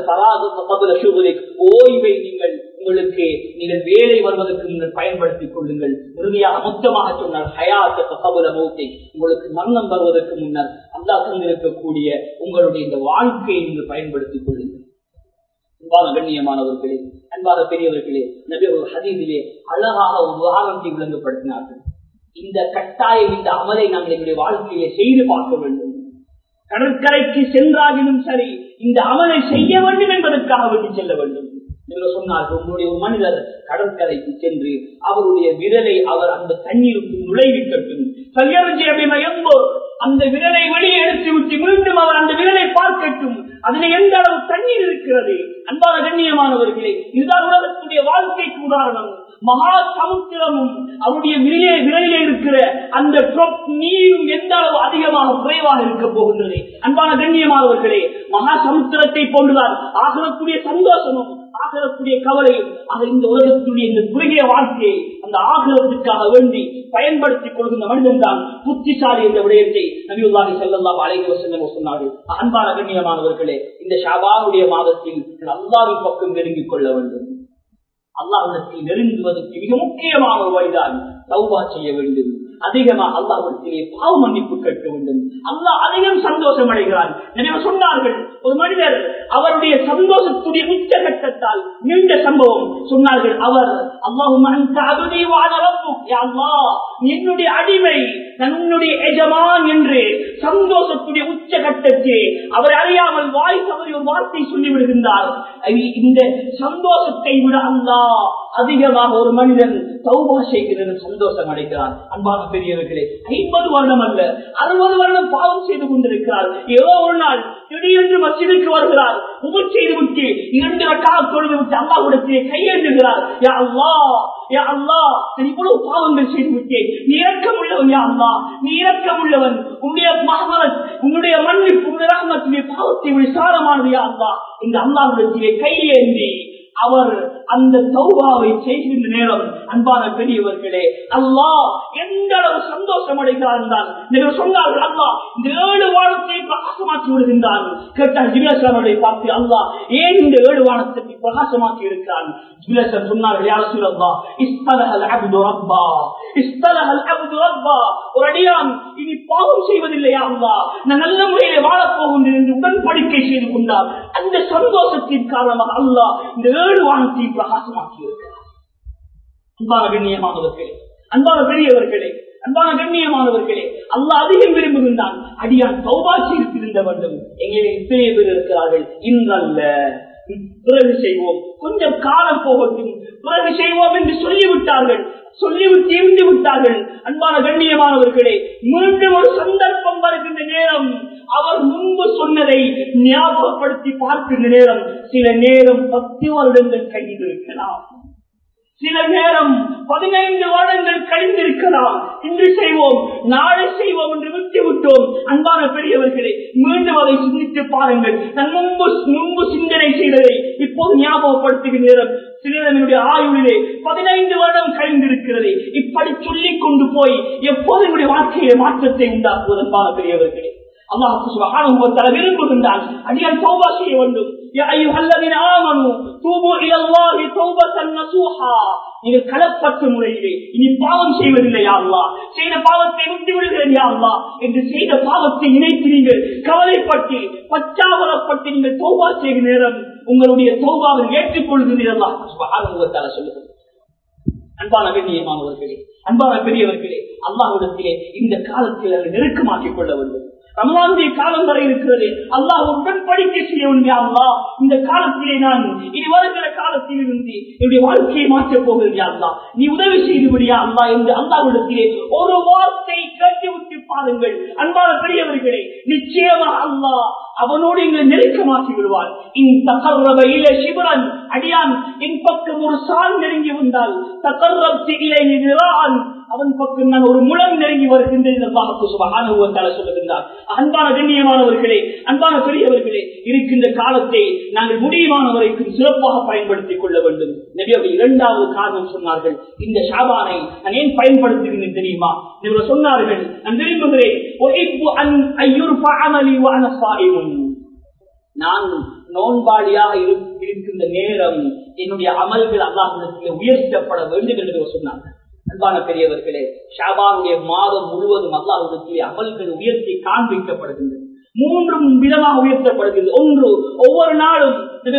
ஓய்வை நீங்கள் வேலை வருவதற்கு நீங்கள் பயன்படுத்திக் கொள்ளுங்கள். இறுதியாக மொத்தமாக சொன்னார், ஹயாத்த கபுல மௌத்தை, உங்களுக்கு மரணம் வருவதற்கு முன்னர் அல்லாஹ் தந்திருக்கக்கூடிய உங்களுடைய இந்த வாழ்க்கையை நீங்கள் பயன்படுத்திக் கொள்ளுங்கள். அன்பான கண்ணியமானவர்களே, அன்பான பெரியவர்களே, நபி அவர்கள் ஹதீஸிலே அழகாக ஒரு உதாரணத்தை விளங்கப்படுத்தினார்கள். இந்த கட்டாயம், இந்த அமலை நாங்கள் எங்களுடைய வாழ்க்கையிலே செய்து பார்க்க வேண்டும். கடற்கரைக்கு சென்றாகிலும் சரி இந்த அமலை செய்ய வேண்டும் என்பதற்காக வேண்டி செல்ல வேண்டும். சொன்னார்கள், உங்களுடைய ஒரு மனிதர் கடற்கரைக்கு சென்று அவருடைய விரலை அவர் அந்த தண்ணீருக்கு நுழைவிக்கட்டும், அந்த விரலை வெளியே எடுத்து விட்டு மீண்டும் அவர் அந்த விரலை பார்க்கட்டும், அதில் எந்த அளவு தண்ணீர் இருக்கிறது. அன்பான கண்ணியமானவர்களே, இதுதான் உலகத்துடைய வாழ்க்கைக்கு உதாரணம். மகா சமுத்திரமும் அவருடைய விரலிலே இருக்கிற அந்த நீரும் எந்த அளவு அதிகமாக குறைவாக இருக்க போகின்றது. அன்பான கண்ணியமானவர்களே, மகா சமுத்திரத்தை போன்றுதான் ஆகக்கூடிய சந்தோஷமும் ஆகக்கூடிய கவலையும். இந்த உலகத்துடைய இந்த குறுகிய வாழ்க்கையை அந்த ஆகலத்துக்காக வேண்டி பயன்படுத்திக் கொள்கின்ற மனிதன் தான் புத்திசாலி என்ற விடயத்தை நபியுல்லாஹி ஸல்லல்லாஹு அலைஹி வஸல்லம் சொன்னார்கள். அன்பான கண்ணியமானவர்களே, இந்த ஷஅபானுடைய மாதத்தில் அல்லாஹ்வின் பக்கம் நெருங்கிக் கொள்ள வேண்டும். அல்லாஹ்விடத்தில் நெருங்குவதற்கு மிக முக்கியமான ஒரு வழிதான் தௌபா செய்ய வேண்டும். அதிகமாக அல்லாஹ்விடத்திலே பாவ மன்னிப்பு கேட்க வேண்டும். அல்லாஹ் அதிகம் சந்தோஷம் அடைகிறார். எனவே சொன்னார்கள், ஒரு மனிதர் அவருடைய சந்தோஷத்துடைய உச்சகட்டத்தால் நீண்ட சம்பவம் சொன்னார்கள். அவர் என்னுடைய அடிமை, தன்னுடைய எஜமான் என்று சந்தோஷத்துடைய உச்சகட்டத்தை அவர் அறியாமல் வாய் தவறி ஒரு வார்த்தை சொல்லிவிடுகின்றார். இந்த சந்தோஷத்தை விட அல்லாஹ் அதிகமாக ஒரு மனிதன் தௌபா செய்கிறது சந்தோஷம் அடைகிறான். அன்பான பெரியவர்களே, 50 வருடம் அல்ல 60 வருடம் பாவம் செய்து கொண்டிருக்கிறார். ஏதோ ஒரு நாள் திடீரென்று மஸ்ஜிதுக்கு வருகிறார். உமர் செய்து விட்டு 2 ரக்காத் தொழுது விட்டு அல்லாஹ்விடத்திலே கையேந்துகிறார். யா அல்லாஹ், யா அல்லாஹ், நான் இவ்வளவு பாவங்கள் செய்து விட்டேன், நீ இரக்கமுள்ளவன். யா அல்லாஹ், நீ இரக்கமுள்ளவன். உன்னுடைய மஹ்மத், உன்னுடைய மன்னிப்பு, உன்னுடைய ரஹ்மத்துடைய பாவத்தை விசாரமானது. யா அல்லாஹ், இந்த அல்லாஹ்விடத்திலே கையேந்தி அவர் அந்த தௌபாவை செய்கின்ற நேரம், அன்பான பெரியவர்களே, அல்லாஹ் எந்த அளவு சந்தோஷம் அடைகிறார் என்றால், நீங்கள் சொன்னார்கள் அல்லாஹ் இந்த 7 வானத்தை பிரகாசமாக்கி விடுகின்றான். கேட்டால் ஜிப்ரீல் பார்த்து அல்லாஹ் ஏன் இந்த 7 வானத்தை பிரகாசமாக்கி இருக்கிறான்? ஜிப்ரீல் சொன்னார்கள், யா ரசூலல்லாஹ், இஸ்தலஹல் அப்து ரப்பா, இஸ்தலஹல் அப்து ரப்பா, ஒரு அடியான் இனி பாவம் செய்வதில்லையா அல்லாஹ், நான் நல்ல முறையிலே வாழப் போகின்றேன் என்று உடன்படிக்கை செய்து கொண்டார். அந்த சந்தோஷத்தின் காரணமாக அல்லாஹ் இந்த 7 வானத்தை பிரகாசமாக்கி இருக்கிறார். அன்பான கண்ணியமானவர்களே, அன்பான பெரியவர்களே, அன்பான கண்ணியமானவர்களே, அல்லாஹ் அதிகம் விரும்புகின்றான் அடியான் தௌபா செய்து திருந்த வேண்டும். எங்கே இத்தனை பேர் இருக்கிறார்கள், இன்றல்ல பிறகு செய்வோம், கொஞ்சம் காலம் போகட்டும், பிறகு செய்வோம் என்று சொல்லிவிட்டார்கள், சொல்லிவிட்டு இருந்து விட்டார்கள். அன்பான கண்ணியமானவர்களே, மீண்டும் ஒரு சந்தர்ப்பம் வருகின்ற நேரம் அவர் முன்பு சொன்னதை ஞாபகப்படுத்தி பார்க்கின்ற நேரம், சில நேரம் 10 வருடங்கள் கழிந்திருக்கலாம், சில நேரம் 15 வருடங்கள் கழிந்திருக்கலாம். இன்று செய்வோம், நாளை செய்வோம் என்று விட்டுவிட்டோம். அன்பான பெரியவர்களே, மீண்டும் அதை சிந்தித்து பாருங்கள். நான் முன்பு சிந்தனை செய்ததை இப்போது ஞாபகப்படுத்துகிற நேரம், சிலருடைய ஆயுளிலே 15 வருடம் கழிந்திருக்கிறது. இப்படி சொல்லிக் கொண்டு போய் எப்போது என்னுடைய வாழ்க்கையிலே மாற்றத்தை உண்டாக்குவது? அன்பான பெரியவர்களே, அல்லாஹ் சுப்ஹானஹு வ தஆலா விரும்புகின்றான் அடியான் தௌபா செய்ய வேண்டும். யா அய்யுஹல்லதீன ஆமனூ தூபு இலல்லாஹி தௌபத்தன் நஸூஹா, நீங்கள் களப்பற்ற முறையிலே இனி பாவம் செய்வதில்லை யா அல்லாஹ், செய்த பாவத்தை விட்டு விடுகிறேன் யா அல்லாஹ் என்று செய்த பாவத்தை நினைத்து நீங்கள் கவலைப்பட்டு பச்சாவலப்பட்டு நீங்கள் தௌபா செய்கிற நேரம் உங்களுடைய தௌபாவை ஏற்றுக்கொள்கிறீர்கள். அல்லாஹ் சுப்ஹானஹு வ தஆலா சொல்லுகிறார். அன்பான கண்ணியமானவர்களே, அன்பான பெரியவர்களே, அல்லாஹ்விடத்திலே இந்த காலத்தில் அதை நெருக்கமாக்கிக் கொள்ள வேண்டும். ரமலானுடைய காலம் வரை இருக்கிறது, அல்லாஹ் உடன்படிக்கை செய்ய வேண்டிய அல்லாஹ் இந்த காலத்திலே நான் இனி வருகிற காலத்தில் இருந்து என்னுடைய வாழ்க்கையை மாற்றப் போகிறது அல்லாஹ், நீ உதவி செய்து விடியா அல்லாஹ் என்று அல்லாஹ்விடத்திலே ஒரு வார்த்தை கேட்டுவிட்டு பாருங்கள். அன்பான பெரியவர்களே, நிச்சயமாக அல்லாஹ் அவனோடு எங்களை நெருக்கமாக்கி விடுவார். அடியான் என் பக்கம் ஒரு சால் நெருங்கி வந்தால் அவன் பக்கம் நான் ஒரு முழம் நெருங்கி வருகின்றேன் அல்லாஹ் சுப்ஹானஹு வ தஆலா சொல்லுகின்றார். அன்பான கண்ணியமானவர்களே, அன்பான பெரியவர்களே, இருக்கின்ற காலத்தை நாங்கள் முடியுமான வரைக்கும் சிறப்பாக பயன்படுத்திக் கொள்ள வேண்டும். நபி அவர்கள் 2வது காரணம் சொன்னார்கள், இந்த ஷாபானை நான் ஏன் பயன்படுத்துகிறேன் தெரியுமா? இவர்கள் சொன்னார்கள், நான் விரும்புகிறேன் நான் நோன்பாளியாக இருக்கின்ற நேரம் என்னுடைய அமல்கள் அல்லாஹ்விடத்தில் உயர்த்தப்பட வேண்டும் என்று சொன்னார்கள். அன்பான பெரியவர்களே, ஷாபானுடைய மாதம் முழுவதும் அல்லாஹ்விடத்திலே அமல்கள் உயர்த்தி காண்பிக்கப்படுகின்றது. 3 விதமாக உயர்த்தப்படுகிறது. ஒன்று, ஒவ்வொரு நாளும்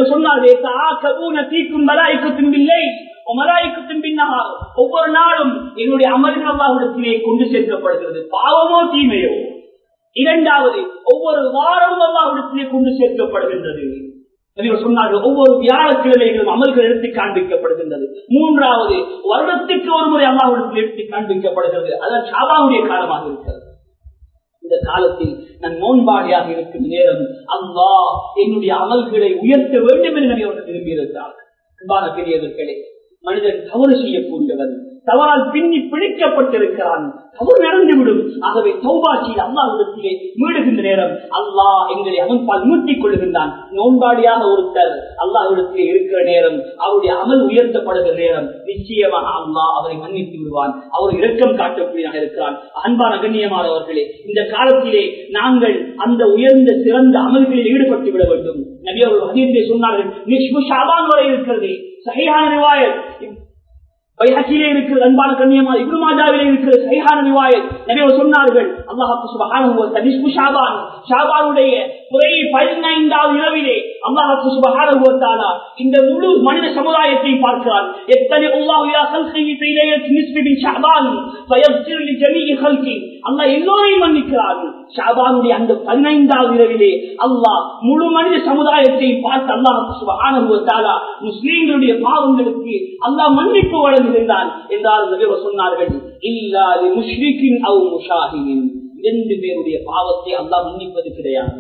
ஒவ்வொரு நாளும் என்னுடைய அமல்கள் அல்லாஹ்விடத்திலே கொண்டு சேர்க்கப்படுகிறது, பாவமோ தீமையோ. 2வது, ஒவ்வொரு வாரம் அல்லாஹ்விடத்திலே கொண்டு சேர்க்கப்படுகின்றது. சொன்னார்கள், ஒவ்வொரு வியாழக்கிழமைகளும் அமல்கள் எடுத்து காண்பிக்கப்படுகின்றது. 3வது, வருடத்துக்கு ஒரு முறை அல்லாஹ்விடத்தில் எடுத்து காண்பிக்கப்படுகிறது. அதான் ஷாபானுடைய காலமாக இருக்கிறது. இந்த காலத்தில் நான் நோன்பாளியாக இருக்கும் நேரம் அல்லாஹ் என்னுடைய அமல்களை உயர்த்த வேண்டும் என்று அவர்கள் விரும்பியிருக்கிறார்கள். அன்பான பெரியவர்களே, மனிதன் தவறு செய்யக்கூடியவன், தவறால் பின்னி பிடிக்கப்பட்டிருக்கிறான், தவறு நடந்துவிடும். ஆகவே தௌபா செய்து அல்லாஹ்விடத்திலே மீடுகின்ற நேரம் அல்லாஹ் எங்களை அவன்பால் மீட்டிக் கொள்கின்றான். நோன்பாடியாக ஒருத்தர் அல்லாஹ்விடத்திலே இருக்கிற நேரம், அவருடைய அமல் உயர்த்தப்படுகிற நேரம், நிச்சயமாக அல்லாஹ் அவரை மன்னித்து விடுவான். அவர் இரக்கம் காட்டக்கூடியதாக இருக்கிறான். அன்பான கண்ணியமானவர்களே, இந்த காலத்திலே நாங்கள் அந்த உயர்ந்த சிறந்த அமல்களில் ஈடுபட்டு விட வேண்டும். நபி அவர்கள் ஹதீஸிலே சொன்னார்கள், நிஸ்பு ஷாபான் வரை இருக்கிறது. சஹீஹான ரிவாயத் பைஹக்கிலே இருக்கிறது. அன்பான கண்ணியமான இப்னு மாஜாவிலே இருக்கிறது. சஹீஹான ரிவாயத் நபி சொன்னார்கள் அல்லாஹ் சுப்ஹானஹு வ தஆலா ஷாபானுடைய 15வது இரவிலே அல்லாஹ் சுப்ஹானஹு வ தஆலா இந்த முழு மனித சமுதாயத்தை பார்க்கிறான். எத்தனை அல்லாஹ் யா خلقه في ليله نصف من شعبان فيغفر لجميع خلقه. அல்லாஹ் எல்லோரையும் மன்னிக்கிறான். ஷாபானுடைய அந்த 15வது இரவிலே அல்லாஹ் முழு மனித சமுதாயத்தை பார்த்து அல்லாஹ் சுப்ஹானஹு வ தஆலா முஸ்லிம்களுடைய பாவங்களுக்கு அல்லாஹ் மன்னிப்பு வழங்குகிறான் என்றால் நபி சொன்னார்கள் இல்லா லிமுஷ்ரிகின் அவ் முஷாஹின். 2 பேருடைய பாவத்தை அல்லாஹ் மன்னிப்பது கிடையாது.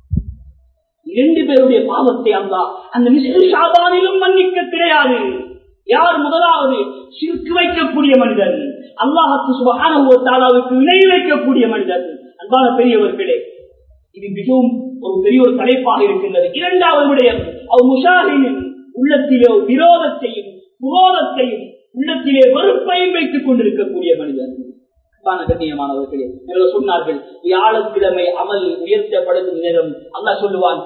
2 பேருடைய பாவத்தை அல்லாஹ் அந்த நிஸ்ஃபு ஷாபானிலும் மன்னிக்க கிடையாது. யார்? முதலாவது ஷிர்க் வைக்கக்கூடிய மனிதன், அல்லாஹ் சுப்ஹானஹு வ தஆலாவுக்கு இணை வைக்கக்கூடிய மனிதன். அன்பான பெரியவர்களே, இது மிகவும் ஒரு பெரிய ஒரு தலைப்பாக இருக்கின்றது. இரண்டாவது விடயம் அவ் முஷாஹின், உள்ளத்திலே விரோதத்தையும் குரோதத்தையும் உள்ளத்திலே வெறுப்பையும் வைத்துக் கொண்டிருக்கக்கூடிய மனிதன். கண்ணியமானவர்களே, சொன்னார்கள் வியாழக்கிழமை அமல் உயர்த்தப்படும் நேரம் அல்லாஹ் சொல்லுவான்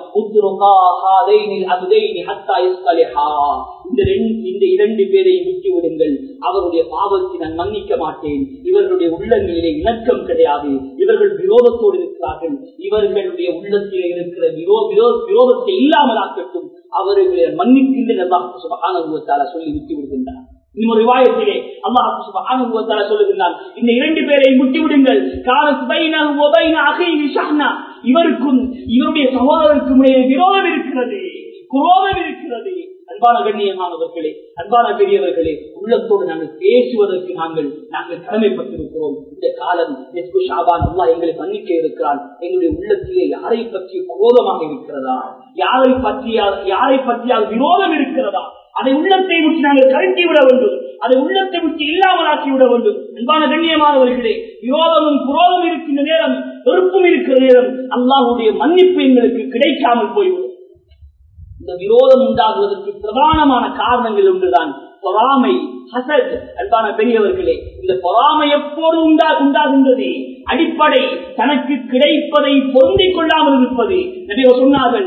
இந்த 2 பேரை விட்டு விடுங்கள், அவருடைய பாவத்தை நான் மன்னிக்க மாட்டேன். இவர்களுடைய உள்ளங்களிலே இணக்கம் கிடையாது, இவர்கள் விரோதத்தோடு இருக்கிறார்கள். இவர்களுடைய உள்ளத்திலே இருக்கிற விரோதத்தை இல்லாமலாக்கட்டும், அவர்களை மன்னிக்கின்ற அல்லாஹ் சுப்ஹானஹு வ தஆலா சொல்லி விட்டு விடுகின்றார். இன்னொரு ரிவாயத்திலே அல்லாஹ் சுப்ஹானஹு வ தஆலா சொல்லுகிறான் இந்த 2 பேரை விட்டு விடுங்கள். கானத் பைனஹு வ பைன அஹீஹி ஷஹ்னா, இவருக்கும் இவருடைய சகோதரருக்கும் இடையே விரோதம் இருக்கிறது, குரோதம் இருக்கிறது. அன்பான கண்ணியமானவர்களே, அன்பான பெரியவர்களே, உள்ளத்தோடு நாங்கள் பேசுவதற்கு நாங்கள் கடமைப்பட்டிருக்கிறோம். இந்த காலம் நிஸ்ஃபு ஷாபான் அல்லாஹ் எங்களை மன்னிக்க இருக்கிறான். எங்களுடைய உள்ளத்திலே யாரை பற்றி குரோதமாக இருக்கிறதா, யாரை பற்றியால் விரோதம் இருக்கிறதா, அதை உள்ளத்தை விட்டு நாங்கள் கருட்டி விட வேண்டும், அதை உள்ளத்தை விட்டு இல்லாமலாக்கி விட வேண்டும். அன்பான கண்ணியமானவர்களே, விரோதமும் குரோதம் இருக்கின்ற நேரம், வெறுப்பும் இருக்கிற நேரம் அல்லாஹ்வுடைய மன்னிப்பு எங்களுக்கு கிடைக்காமல் போய்விடும். இந்த விரோதம் உண்டாகுவதற்கு பிரதானமான காரணங்கள் ஒன்றுதான் பொறாமை, ஹசத். அன்பான பெரியவர்களே, இந்த பொறாமை எப்போது உண்டாகின்றது? அடிப்படை தனக்கு கிடைப்பதை பொருந்திக் கொள்ளாமல் இருப்பது. நபி சொன்னார்கள்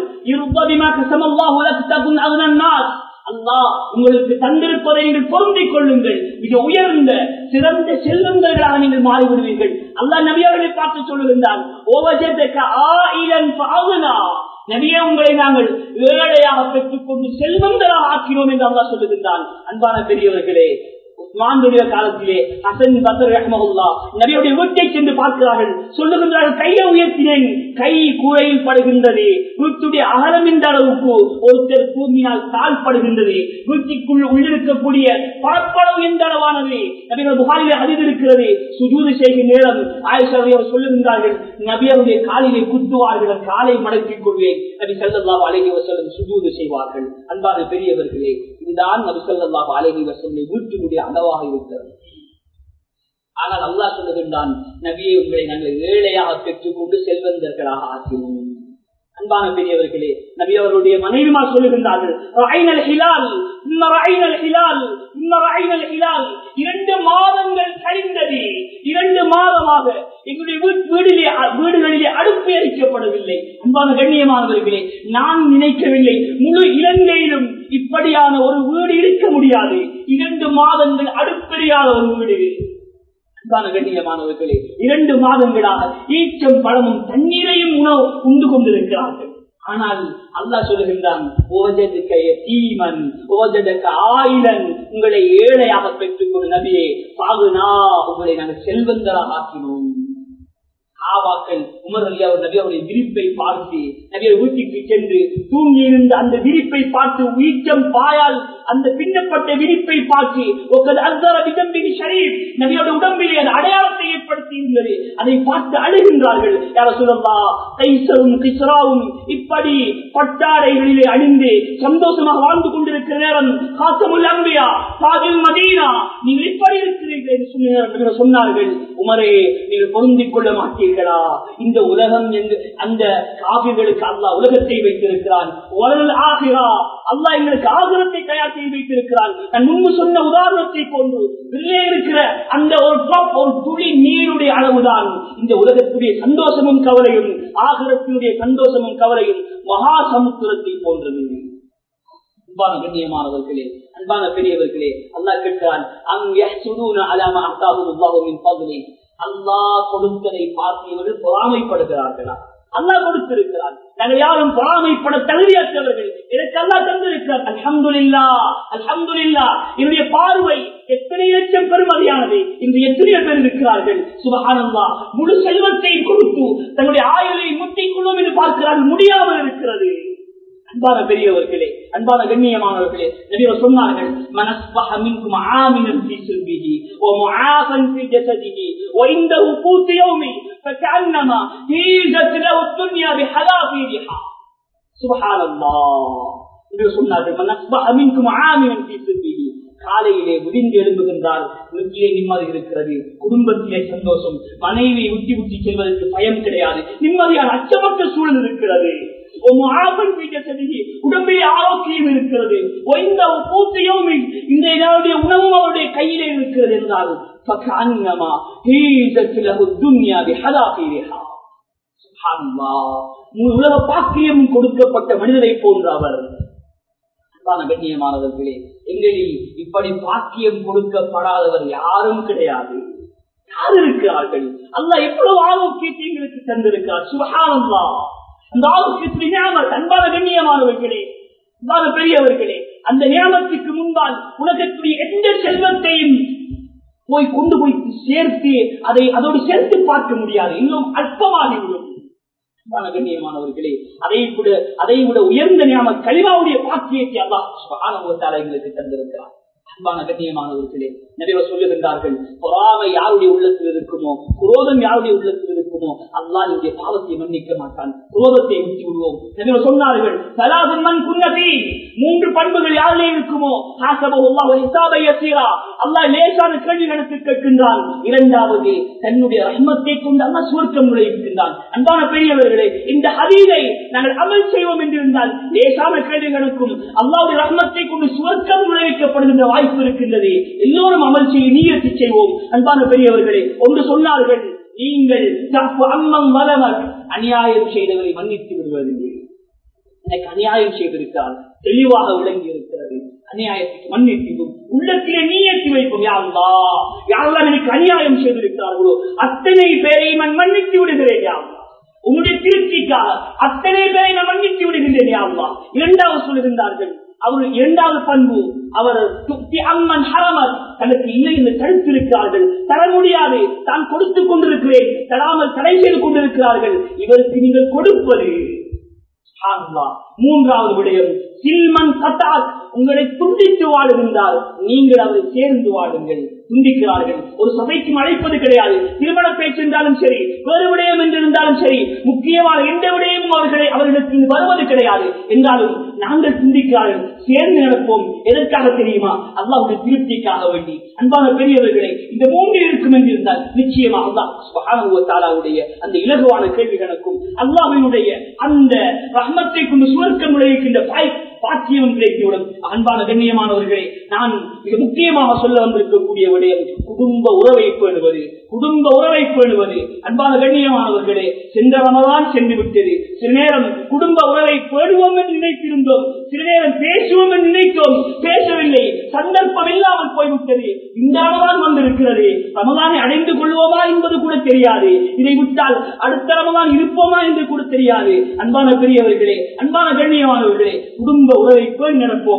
அல்லாஹ் உங்களுக்கு தந்திருப்பதை நீங்கள் பொருந்திக் கொள்ளுங்கள், மிக உயர்ந்த சிறந்த செல்வந்தர்களாக நீங்கள் மாறிவிடுவீர்கள். அல்லாஹ் நபி அவர்களை பார்த்து சொல்லுகின்றான் நபியே, உங்களை நாங்கள் ஏழையாக பெற்றுக் கொண்டு செல்வந்தராக ஆக்கினோம் என்று அல்லாஹ் சொல்லுகின்றான். அன்பான பெரியவர்களே, உஸ்மானுடைய காலத்திலே ஹசன் பஸ்ரி ரஹ்மத்துல்லாஹ் நபியுடைய வீட்டை சென்று பார்க்கிறார்கள். சொல்லுகின்றார்கள் கையை உயர்த்தினேன், கை கூரையில் படுகின்றது, வீட்டுடைய அகலம் என்ற அளவுக்கு ஒருத்தர் தூங்கினால் கால் படுகின்றது, வீட்டுக்குள் உள்ளிருக்கக்கூடிய பரப்பளவு எந்த அளவானது. நபிகள் புகாரிலே ஹதீஸ் இருக்கிறது, சுஜூது செய்யும் நேரம் ஆயிஷா அவர்கள் சொல்லுகின்றார்கள் நபியுடைய காலிலே குத்துவார்கள், காலை மடக்கிக் கொள்வேன். நபி ஸல்லல்லாஹு அலைஹி வஸல்லம் சுஜூது செய்வார்கள். அன்பான பெரியவர்களே, இதுதான் நபி ஸல்லல்லாஹு அலைஹி வஸல்லம் வீட்டினுடைய அளவாக இருக்கிறது. ஆனால் அல்லாஹ் சொல்லுகின்றான் நபியை உங்களை நாங்கள் ஏழையாக பெற்றுக் கொண்டு செல்வந்தர்களாக ஆக்கினோம். அன்பான பெரியவர்களே, நபி அவருடைய மனைவிமார் சொல்லுகின்றார்கள் 2 மாதங்கள் கழிந்தது, 2 மாதமாக எங்களுடைய வீடுகளிலே அடுப்பு எரிக்கப்படவில்லை. அன்பான கண்ணியமானவர்களே, நான் நினைக்கவில்லை முழு இலங்கையிலும் இப்படியான ஒரு வீடு இருக்க முடியாது. 2 மாதங்கள் அடுப்பெரியாத ஒரு வீடு. கண்ணியமானவர்களே, 2 மாதங்களாக ஈச்சம் பழமும் தண்ணீரையும் உண்டு கொண்டிருக்கிறார்கள். ஆனால் அல்லாஹ் சொல்லுகின்றான் உங்களை ஏழையாக பெற்றுக் கொண்டு நபியே பாகுனா உங்களை நாங்கள் செல்வந்தராக ஆக்கினோம். ஆவாக்கள் உமர் ரலியல்லாஹு நபி அவருடைய விரிப்பை பார்த்து நபியை வீட்டுக்கு சென்று தூங்கி இருந்த அந்த விரிப்பை பார்த்து ஈச்சம் பாயால் அந்த பின்னப்பட்ட விரிப்பை பார்த்து நபியோட உடம்பிலே அந்த அடையாளத்தை ஏற்படுத்தி இருந்தது. அதை பார்த்து அழுகின்றார்கள். யார சொல்லலாம், கைசரும் கிஸ்ராவும் இப்படி பட்டாடைகளிலே அணிந்து சந்தோஷமாக வாழ்ந்து கொண்டிருக்கிற நேரம் காசமுல் அம்பியா தாஜுல் மதீனா நீங்கள் இப்படி இருக்கிறீர்கள் என்று சொன்னார்கள். உமரே, நீங்கள் பொருந்திக் கொள்ள மாட்டீர்களா? இந்த உலகம் என்று அந்த காபிர்களுக்கு அல்லாஹ் உலகத்தை வைத்திருக்கிறான். அல்லாஹ் எங்களுக்கு ஆகிரத்தை தயார் செய்து வைத்திருக்கிறான். நான் முன்பு சொன்ன உதாரணத்தை போன்று உள்ளே இருக்கிற அந்த ஒரு துளி நீருடைய அளவுதான் இந்த உலகத்துடைய சந்தோஷமும் கவலையும், ஆகிரத்தினுடைய சந்தோஷமும் கவலையும் மகா சமுத்திரத்தை போன்றது. அன்பான கண்ணியமானவர்களே, அன்பான பெரியவர்களே, அல்லாஹ் கேட்கிறான் அல்லாஹ் கொடுத்ததை பார்த்து இவர்கள் பொறாமைப்படுகிறார்களா? அல்லாஹ் கொடுத்திருக்கிறார். நாங்கள் யாரும் பொறாமைப்பட தகுதியற்றவர்கள். எனக்கு அல்லாஹ் தந்திருக்கிறார். அல்ஹம்துலில்லாஹ், அல்ஹம்துலில்லாஹ். என்னுடைய பார்வை எத்தனை லட்சம் பெருமதியானது. இன்று எத்தனையோ பேர் இருக்கிறார்கள் சுப்ஹானல்லாஹ், முழு செல்வத்தை கொடுத்து தன்னுடைய ஆயுளை முட்டிக் கொள்ளும் என்று பார்க்கிறார்கள், முடியாமல் இருக்கிறது. அன்பான பெரியவர்களே, அன்பான கண்ணியமானவர்களே, நபி சொன்னார்கள், மனஸ்பஹ மின்கும் ஆமினன் ஃபீ ஸல்பிஹி வ முஆஃபன் ஃபீ ஜஸதிஹி வ இன்தஹு கூத் யௌமி ஃபகஅன்னமா ஹீஸத் லஹு துன்யா பிஹலாஃபிஹா. சுப்ஹானல்லாஹ். நபி சொன்னார்கள், மனஸ்பஹ மின்கும் ஆமினன் ஃபீ ஸல்பிஹி. காலையிலே விடிந்து எழும்புகின்றார், வீட்டிலே நிம்மதி இருக்கிறது, குடும்பத்திலே சந்தோஷம், மனைவியை விட்டு விட்டு செல்வதற்கு பயம் கிடையாது, நிம்மதியான அச்சமற்ற சூழல் இருக்கிறது, உடம்பிலே ஆரோக்கியம் இருக்கிறது, இந்த உணவும் அவருடைய கையிலே இருக்கிறது என்றால் உலக பாக்கியம் கொடுக்கப்பட்ட மனிதரை போன்ற அவர். கண்ணியமானவர்களே, எங்களில் இப்படி பாக்கியம் கொடுக்கப்படாதவர் யாரும் கிடையாது. யார் இருக்கிறார்கள்? அல்லாஹ் எவ்வளவு ஆரோக்கியத்தை எங்களுக்கு தந்திருக்கிறார். சுப்ஹானல்லாஹ். அந்த ஆரோக்கியத்தின் நியாமத். அன்பான கண்ணியமானவர்களே, அன்பான பெரியவர்களே, அந்த நியாமத்துக்கு முன்பால் உலகத்துடைய எந்த செல்வத்தையும் கொண்டு போய் சேர்த்து அதோடு சேர்த்து பார்க்க முடியாது, இன்னும் அற்பமாகிவிடும். கண்ணியமானவர்களே, அதை விட உயர்ந்த நியாமத் கலிமாவுடைய பாக்கியத்தை அல்லாஹ் சுப்ஹானஹு வ தஆலா எங்களுக்கு தந்திருக்கிறார். அன்பான கண்ணியமானவர்களே, நபி சொல்லுகின்றார்கள், பொறாமை யாருடைய உள்ளத்தில் இருக்குமோ, குரோதம் யாருடைய உள்ளத்தில் இருக்குமோ, அல்லாஹ் இங்கே பாவத்தை மன்னிக்க மாட்டான், குரோதத்தை விட்டு விடுவோம். நபி சொன்னார்கள், ஸலாதுன் மன் குன்ன ஃபீ, 3 பண்புகள் யாரிலே இருக்குமோ ஹாஸபஹுல்லாஹு ஹிஸாபன் யஸீரா, அல்லாஹ் லேசான கேள்வி கணக்கு கேட்கின்றான். இரண்டாவது, தன்னுடைய ரஹ்மத்தை கொண்டு அல்லாஹ் சுவர்க்கம் நுழைவிக்கின்றான். அன்பான பெரியவர்களே, இந்த ஹதீஸை நாங்கள் அமல் செய்வோம் என்றிருந்தால் லேசான கேள்வி கணக்கும் அல்லாஹ்வுடைய ரஹ்மத்தை கொண்டு சுவர்க்கம் நுழைவிக்கப்படுகின்ற வாய்ப்பு இருக்கின்றது. எல்லோரும் அமல் செய்ய நீயத்து செய்வோம். அன்பான பெரியவர்களே, ஒன்று சொன்னார்கள், நீங்கள் அநியாயம் செய்தவரை மன்னித்து விடுவதில்லை. எனக்கு அநியாயம் செய்திருக்கிறார், தெளிவாக விளங்கி இருக்கிறது, அநியாயத்துக்கு மன்னித்து உள்ளத்திலே நீயத்து வைப்போம். யா அல்லாஹ், யாரெல்லாம் எனக்கு அநியாயம் செய்திருக்கிறார்களோ அத்தனை பேரை நான் மன்னித்து விடுகிறேன். யா அல்லாஹ், உங்களுடைய திருப்திக்காக அத்தனை பேரை நான் மன்னித்து விடுகின்றேன். யா அல்லாஹ். இரண்டாவது சொல்லுகின்றார்கள், அவர் இரண்டாவது பண்பு, அவர் தனக்கு இல்லை என்று தடுத்திருக்கிறார்கள், தர முடியாது, தான் கொடுத்துக் கொண்டிருக்கிறேன், தராமல் தடை செய்து கொண்டிருக்கிறார்கள், இவருக்கு நீங்கள் கொடுப்பது. மூன்றாவது விடயம், சில்மன் கத்தாக், உங்களை துண்டித்து வாழுகின்றார், நீங்கள் அவரை சேர்ந்து வாழுங்கள். துண்டிக்கிறார்கள், ஒரு சபைக்கு அழைப்பது கிடையாது, திருமண பேச்சு என்றாலும் சரி, வேறு விடயம் என்றிருந்தாலும் சரி, முக்கியமான எந்த விடயமும் அவர்களுக்கு வருவது கிடையாது. என்றாலும் நாங்கள் துண்டிக்கிறார்கள், சேர்ந்து நடப்போம். எதற்காக தெரியுமா? அல்லாஹ்வுடைய திருப்திக்காக வேண்டி. அன்பான பெரியவர்களே, இந்த 3 இருக்கும் என்றிருந்தால் நிச்சயமா அல்லாஹ் சுப்ஹானஹு வ தஆலாவுடைய அந்த இலகுவான கேள்வி கணக்கும் அல்லாஹ்வினுடைய அந்த ரஹ்மத்தை கொண்டு சுவர்க்கம் நுழைகின்ற பாக்கியம் கிடைத்துவிடும். அன்பான கண்ணியமானவர்களே, நான் மிக முக்கியமாக சொல்ல வந்திருக்கக்கூடிய விடயம் குடும்ப உறவை பேணுவது. குடும்ப உறவை பேணுவது. அன்பான கண்ணியமானவர்களே, சென்ற ரமலான் சென்று விட்டது. சில நேரம் குடும்ப உறவை பேணுவோம் என்று நினைத்திருந்தோம், சில நேரம் பேசுவோம் என்று நினைத்தோம், பேசவில்லை, சந்தர்ப்பம் இல்லாமல் போய்விட்டது. இந்த ரமலான் வந்திருக்கிறது, ரமலானை அடைந்து கொள்வோமா என்பது கூட தெரியாது, இதை விட்டால் அடுத்த ரமலான் இருப்போமா என்று கூட தெரியாது. அன்பான பெரியவர்களே, அன்பான கண்ணியமானவர்களே, குடும்ப உறவை பேணி நடப்போம்.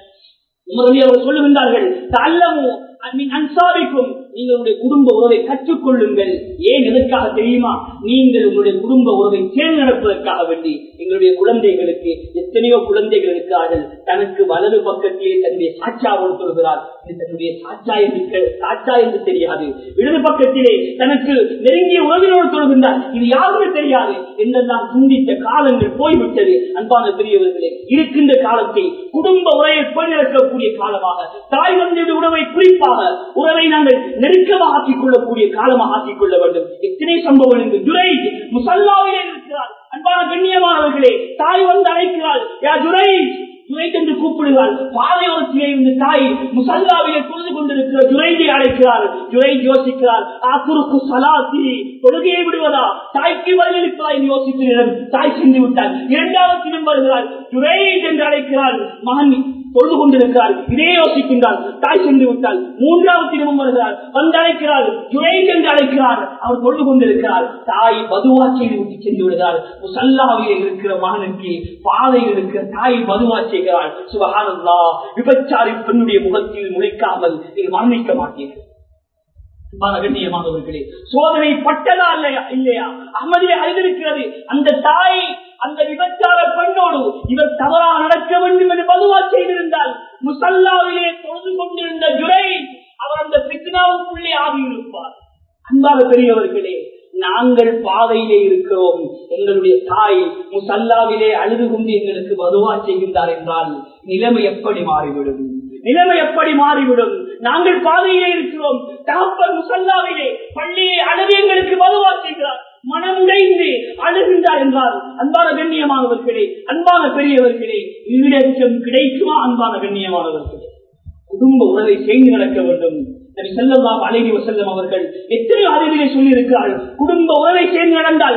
அவர் சொல்லுகின்றார்கள், அன்சாரிக்கும், நீங்களுடைய குடும்ப உறவை கற்றுக்கொள்ளுங்கள். ஏன், எதற்காக தெரியுமா? நீங்கள் உங்களுடைய குடும்ப உறவை சேர்ந்து நடப்பதற்காக வேண்டி. எங்களுடைய குழந்தைகளுக்கு எத்தனையோ குழந்தைகள் இருக்கிறார்கள், தனக்கு வலது பக்கத்திலே தன்னுடைய சாட்சாவோடு சொல்கிறார், இது தன்னுடைய சாட்சா என்று தெரியாது. இடது பக்கத்திலே தனக்கு நெருங்கிய உறவினோடு சொல்கின்றார், இது யாருமே தெரியாது என்றெல்லாம் சிந்தித்த காலங்கள் போய்விட்டது. அன்பான பெரியவர்களே, இருக்கின்ற காலத்தை குடும்ப உறவை பேணிருக்கக்கூடிய காலமாக, தாய் தந்தையுடைய உறவை குறிப்பாக உறவை நாங்கள் நெருக்கமாக ஆக்கிக் கொள்ளக்கூடிய காலமாக ஆக்கிக் கொள்ள வேண்டும். எத்தனை சம்பவம் என்று ஜுரைஜ் முஸல்லாவிலே இருக்கிறார். அன்பான கண்ணியமானவர்களே, தாய் வந்து அழைக்கிறாள், யா ஜுரைஜ், ஜுரைஜ் என்று கூப்பிடுகிறாள். பாதையோரத்திலே இருந்து தாய் முஸல்லாவிலே தொழுது கொண்டிருக்கிற ஜுரைஜை அழைக்கிறார். ஜுரைஜ் யோசிக்கிறார், ஆக்குருக்கு ஸலாத்தி, தொழுகையை விடுவதா, தாய்க்கு பதிலளிப்பதா என்று யோசிக்கிறேன். தாய் சென்று விட்டார். இரண்டாவது தினம் வருகிறார், ஜுரைஜ் என்று அழைக்கிறார். மகன் தொழுது கொண்டிருக்கிறார். இதே யோசிக்கின்றார். தாய் சென்று விட்டால் 3வது தினமும் வருகிறார். வந்து அழைக்கிறார். ஜுரைத் என்று அழைக்கிறார். அவர் தொழுது கொண்டிருக்கிறார். தாய் பதுவா செய்து விட்டு சென்று விடுகிறார். முசல்லாவிலே இருக்கிற மகனுக்கு பாதையில் இருக்கிற தாய் பதுவா செய்கிறார். சுப்ஹானல்லாஹ், விபச்சாரி பெண்ணுடைய முகத்தில் முளைக்காமல் நீங்கள் மரணிக்க மாட்டீர்கள். கண்ணியமானவர்களே, சோதனை பட்டதா இல்லையா? அகமதிலே அறிந்திருக்கிறது. அந்த தாய் அந்த விபச்சார பெண்ணோடு இவர் தவறாக நடக்க வேண்டும் என்று பதுவா செய்திருந்தால் முசல்லாவிலே தொழுது கொண்டிருந்த ஜுரைத் அவர் அந்த பித்னாவுக்குள்ளே ஆகியிருப்பார். அன்பான பெரியவர்களே, நாங்கள் பாதையிலே இருக்கிறோம். எங்களுடைய தாய் முசல்லாவிலே அழுது கொண்டு எங்களுக்கு பதுவா செய்கின்றார் என்றால் நிலைமை எப்படி மாறிவிடும்? நிலைமை எப்படி மாறிவிடும்? நாங்கள் பாதையிலே இருக்கிறோம். தகப்பன் முசல்லாவிலே பள்ளியை அழுது எங்களுக்கு பதுவா செய்கிறார், மனமுடைந்து அழுகின்றார் என்றால் அன்பான கண்ணியமானவர்களே, அன்பான பெரியவர்களே, ஈடேற்றம் கிடைக்குமா? அன்பான கண்ணியமானவர்களே, குடும்ப உறவை செய்து நடக்க வேண்டும். நபி ஸல்லல்லாஹு அலைஹி வஸல்லம் அவர்கள் எத்தனை அறிவிலே சொல்லி இருக்கிறார்கள். குடும்ப உறவை சேர்ந்து நடந்தால்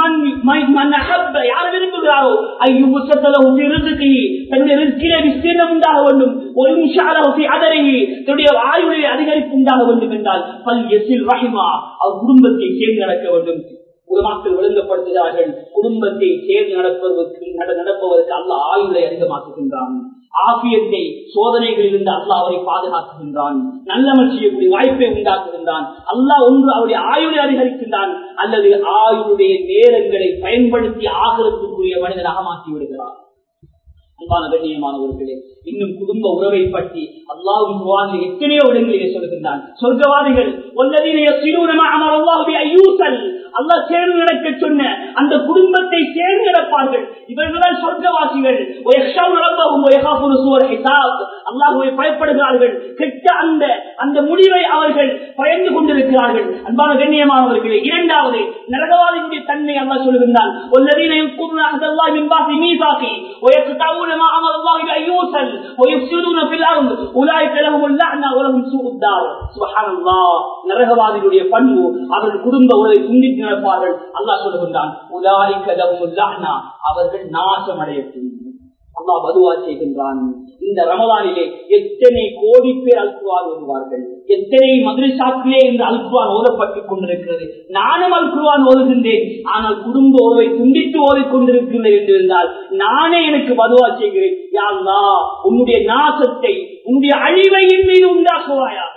யார் விரும்புகிறாரோ ஐயுபுசத்தலஹு ஃபீ ரிஸ்கிஹி, தன்னுடைய ரிஸ்கிலே விஸ்தீர்ணம் உண்டாக வேண்டும். ஒரு இன்ஷாஅல்லாஹு ஃபீ அதரிஹி, தன்னுடைய ஆயுளிலே அதிகரிப்பு உண்டாக வேண்டும் என்றால் ஃபல் யஸில் ரஹிமா, அவர் குடும்பத்தை சேர்ந்து நடக்க வேண்டும். உலமாக்கள் விளங்கப்படுத்துகிறார்கள், குடும்பத்தை சேர்ந்து நடப்பதற்கு அல்லாஹ் ஆயுளை அதிகமாக்குகின்றான். ஆபியத்தை சோதனைகளில் இருந்து அல்லாஹ் அவரை பாதுகாக்குகின்றான். நல்லமல் செய்யக்கூடிய வாய்ப்பை உண்டாக்குகின்றான். அல்லாஹ் ஒன்று அவருடைய ஆயுளை அதிகரிக்கின்றான், அல்லது ஆயுளுடைய நேரங்களை பயன்படுத்தி ஆகரத்துக்குரிய மனிதனாக மாற்றி விடுகிறார். அன்பான கண்ணியமானவர்களே, இன்னும் குடும்ப உறவை பற்றி அல்லாஹ்வின் குர்ஆனில் எத்தனையோ இடங்களிலே சொல்கின்றான். சொர்க்கவாதிகள் அல்லாஹ் சேர்ந்து நடக்க சொன்ன அந்த குடும்பத்தை சேர்ந்து நடப்பார்கள். இவர்களால் சொர்க்கவாசிகள் அல்லாஹ்வை பயப்படுகிறார்கள். கெட்ட அந்த முடிவை அவர்கள் பயந்து கொண்டிருக்கிறார்கள். அன்பான கண்ணியமானவர்களே, இரண்டாவது நரகவாதிகளுடைய தன்மை அல்லாஹ் சொல்கின்றான். நரகவாதிகளுடைய பண்பு அவர்கள் குடும்ப உறவை துண்டித்து நடப்பார்கள். அல்லாஹ் சொல்கின்றான், அவர்கள் நாசமடையட்டும். அல்லாஹ் பதுவா செய்கின்றான். இந்த ரமலானிலே எத்தனை கோடி பேர் அல்குர்ஆன் ஓதுவார்கள், எத்தனை மദ്രஸாக்களே இந்த அல்குர்ஆன் ஓதப்பட்டுக் கொண்டிருக்கிறது. நானும் அல்குர்ஆன் ஓதுகின்றேன், ஆனால் குடும்ப உறவை துண்டித்து ஓதிக்கொண்டிருக்கிறேன் என்று இருந்தால் நானே எனக்கு பதுவா செய்கிறேன், யா அல்லாஹ் உன்னுடைய நாசத்தை, உன்னுடைய அழிவை என் மீது உண்டாக்குவாயாக.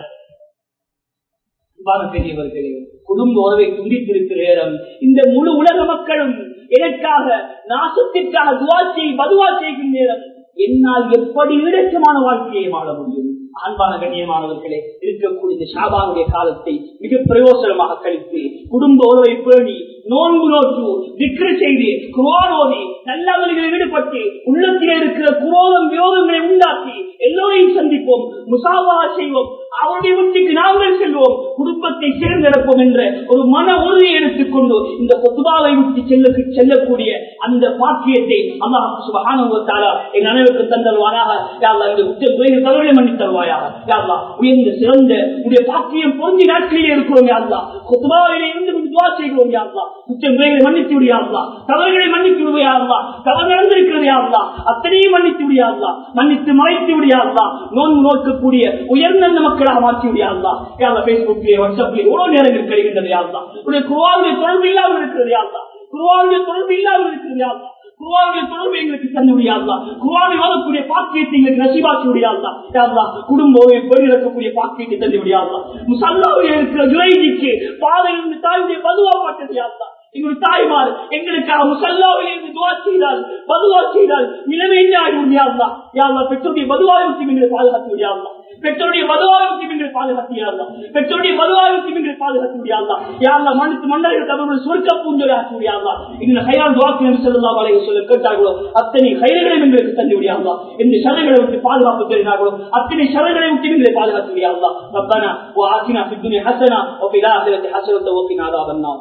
பெரியவர்களே, குடும்ப உறவை துண்டித்திருக்கிற நேரம் இந்த முழு உலக மக்களும் எனக்காக நாசத்திற்காக பதுவா செய்கின்ற நேரம் என்னால் எப்படி இலட்சமான வாழ்க்கையை வாழ முடியும்? அன்பான கண்ணியமானவர்களே, இருக்கக்கூடிய இந்த ஷாபானுடைய காலத்தை மிக பிரயோசனமாக கழித்து குடும்ப உறவை பேணி நோன்பு நோற்று திக்ர் செய்து குர்ஆன் ஓதி நல்லவர்களில் ஈடுபட்டு உள்ளத்திலே இருக்கிற குரோதம் விரோதங்களை உண்டாக்கி எல்லோரையும் சந்திப்போம், முசாவஹா செய்வோம், அவருடைய வீட்டுக்கு நாங்கள் செல்வோம், குடும்பத்தை சேர்ந்து நடப்போம் என்ற ஒரு மன உறுதியை எடுத்துக்கொண்டு இந்த குத்பாவை விட்டு செல்லக்கூடிய அந்த பாக்கியத்தை அல்லாஹ் சுப்ஹானஹு வ தஆலா எங்கள் அனைவருக்கும் தந்தல்வானாக. யா அல்லாஹ் இந்த குற்றங்களை தவறுகளை மன்னித்து தருவாயாக. யா அல்லாஹ் உயர்ந்த சிறந்த உடைய பாக்கியம் பொருந்தி நாட்களிலே இருக்கிறோம். யா அல்லாஹ் குத்பாவிலே இருந்து துஆ செய்கிறோம். யா அல்லாஹ் குற்றங்களை மன்னித்து விடு. யா அல்லாஹ் தவறுகளை மன்னித்து விடு. யா அல்லாஹ் தவறு நடந்திருக்கிறது. யா அல்லாஹ் அத்தனையும் மன்னித்து விடு. யா அல்லாஹ் மன்னித்து மறைத்து விடு. யா அல்லாஹ் நோன்பு நோக்கக்கூடிய உயர்ந்த மக்களாக மாற்றி விடு. யா அல்லாஹ் யா அல்லாஹ் பேஸ்புக்லயே வாட்ஸ்அப்லயே எவ்வளவு நேரங்கள் கிடைக்கின்றது. யா அல்லாஹ் உடைய குர்ஆனுடைய தொடர்பு இல்லாமல் இருக்கிறது. யா அல்லாஹ் குர்ஆனுடைய தொடர்பு இல்லாமல் இருக்கிறது. யா அல்லாஹ் குர்ஆனுடைய தொடர்பு எங்களுக்கு தந்துவிடு. யா அல்லாஹ் குர்ஆனை ஓதக்கூடிய பாக்கியத்தை எங்களுக்கு நசீபாக்கி விடு. யா அல்லாஹ் யா அல்லாஹ் குடும்ப உறவை பேணி நடக்கக்கூடிய பாக்கியத்தை தந்துவிடு. யா அல்லாஹ் முஸல்லாவிலே இருக்கிற ஜுரைதிக்கு பாதையில் தாயுடைய பதுவா பட்டது. யா அல்லாஹ் எங்களுடைய தாய்மார் எங்களுக்காக முஸல்லாவிலே இருந்து துஆ செய்தால், பதுவா செய்தால் நிலைமை என்ன ஆகும்? யா அல்லாஹ் யா அல்லாஹ் பெற்றோருடைய பதுவாவை விட்டு எங்களை பாதுகாத்து விடு. யா அல்லாஹ் பெற்றோருடைய பதுவாவை விட்டு எங்களை பாதுகாத்து. யா அல்லாஹ் பெற்றோருடைய பதுவாவை விட்டு எங்களை பாதுகாத்து விடு. யா அல்லாஹ் யா அல்லாஹ் மன்னித்து மன்னர்கள் அவர்கள் சொர்க்க பூஞ்சொலி ஆக்கி விடு. யா அல்லாஹ் இந்த ஹைரான் துஆக்கு நபி ஸல்லல்லாஹு அலைஹி வஸல்லம் கேட்டார்களோ அத்தனை ஹைர்களையும் எங்களுக்கு தந்து விடு. யா அல்லாஹ் இந்த ஷர்களை விட்டு பாதுகாப்பு தெரிந்தார்களோ அத்தனை ஷர்களை விட்டு எங்களை பாதுகாத்து விடு. யா அல்லாஹ் ரப்பனா வ ஆதினா ஃபித் துன்யா ஹஸனா வ ஃபில் ஆখিরাতি ஹஸனத்தன் வ கினா அஸாபன்னார்.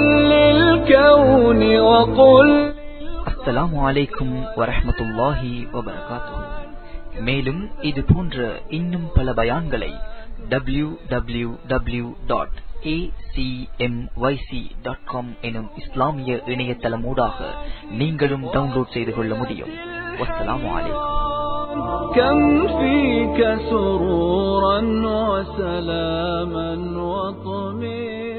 அஸ்ஸலாமு அலைக்கும் வரஹ்மத்துல்லாஹி வபரகாத்துஹு. மேலும் இது போன்ற இன்னும் பல பயான்களை www.acmyc.com எனும் இஸ்லாமிய இணையதளமூடாக நீங்களும் டவுன்லோட் செய்து கொள்ள முடியும். வஸ்ஸலாமு அலைக்கும். كم فيك سرورا وسلاما وطمئنا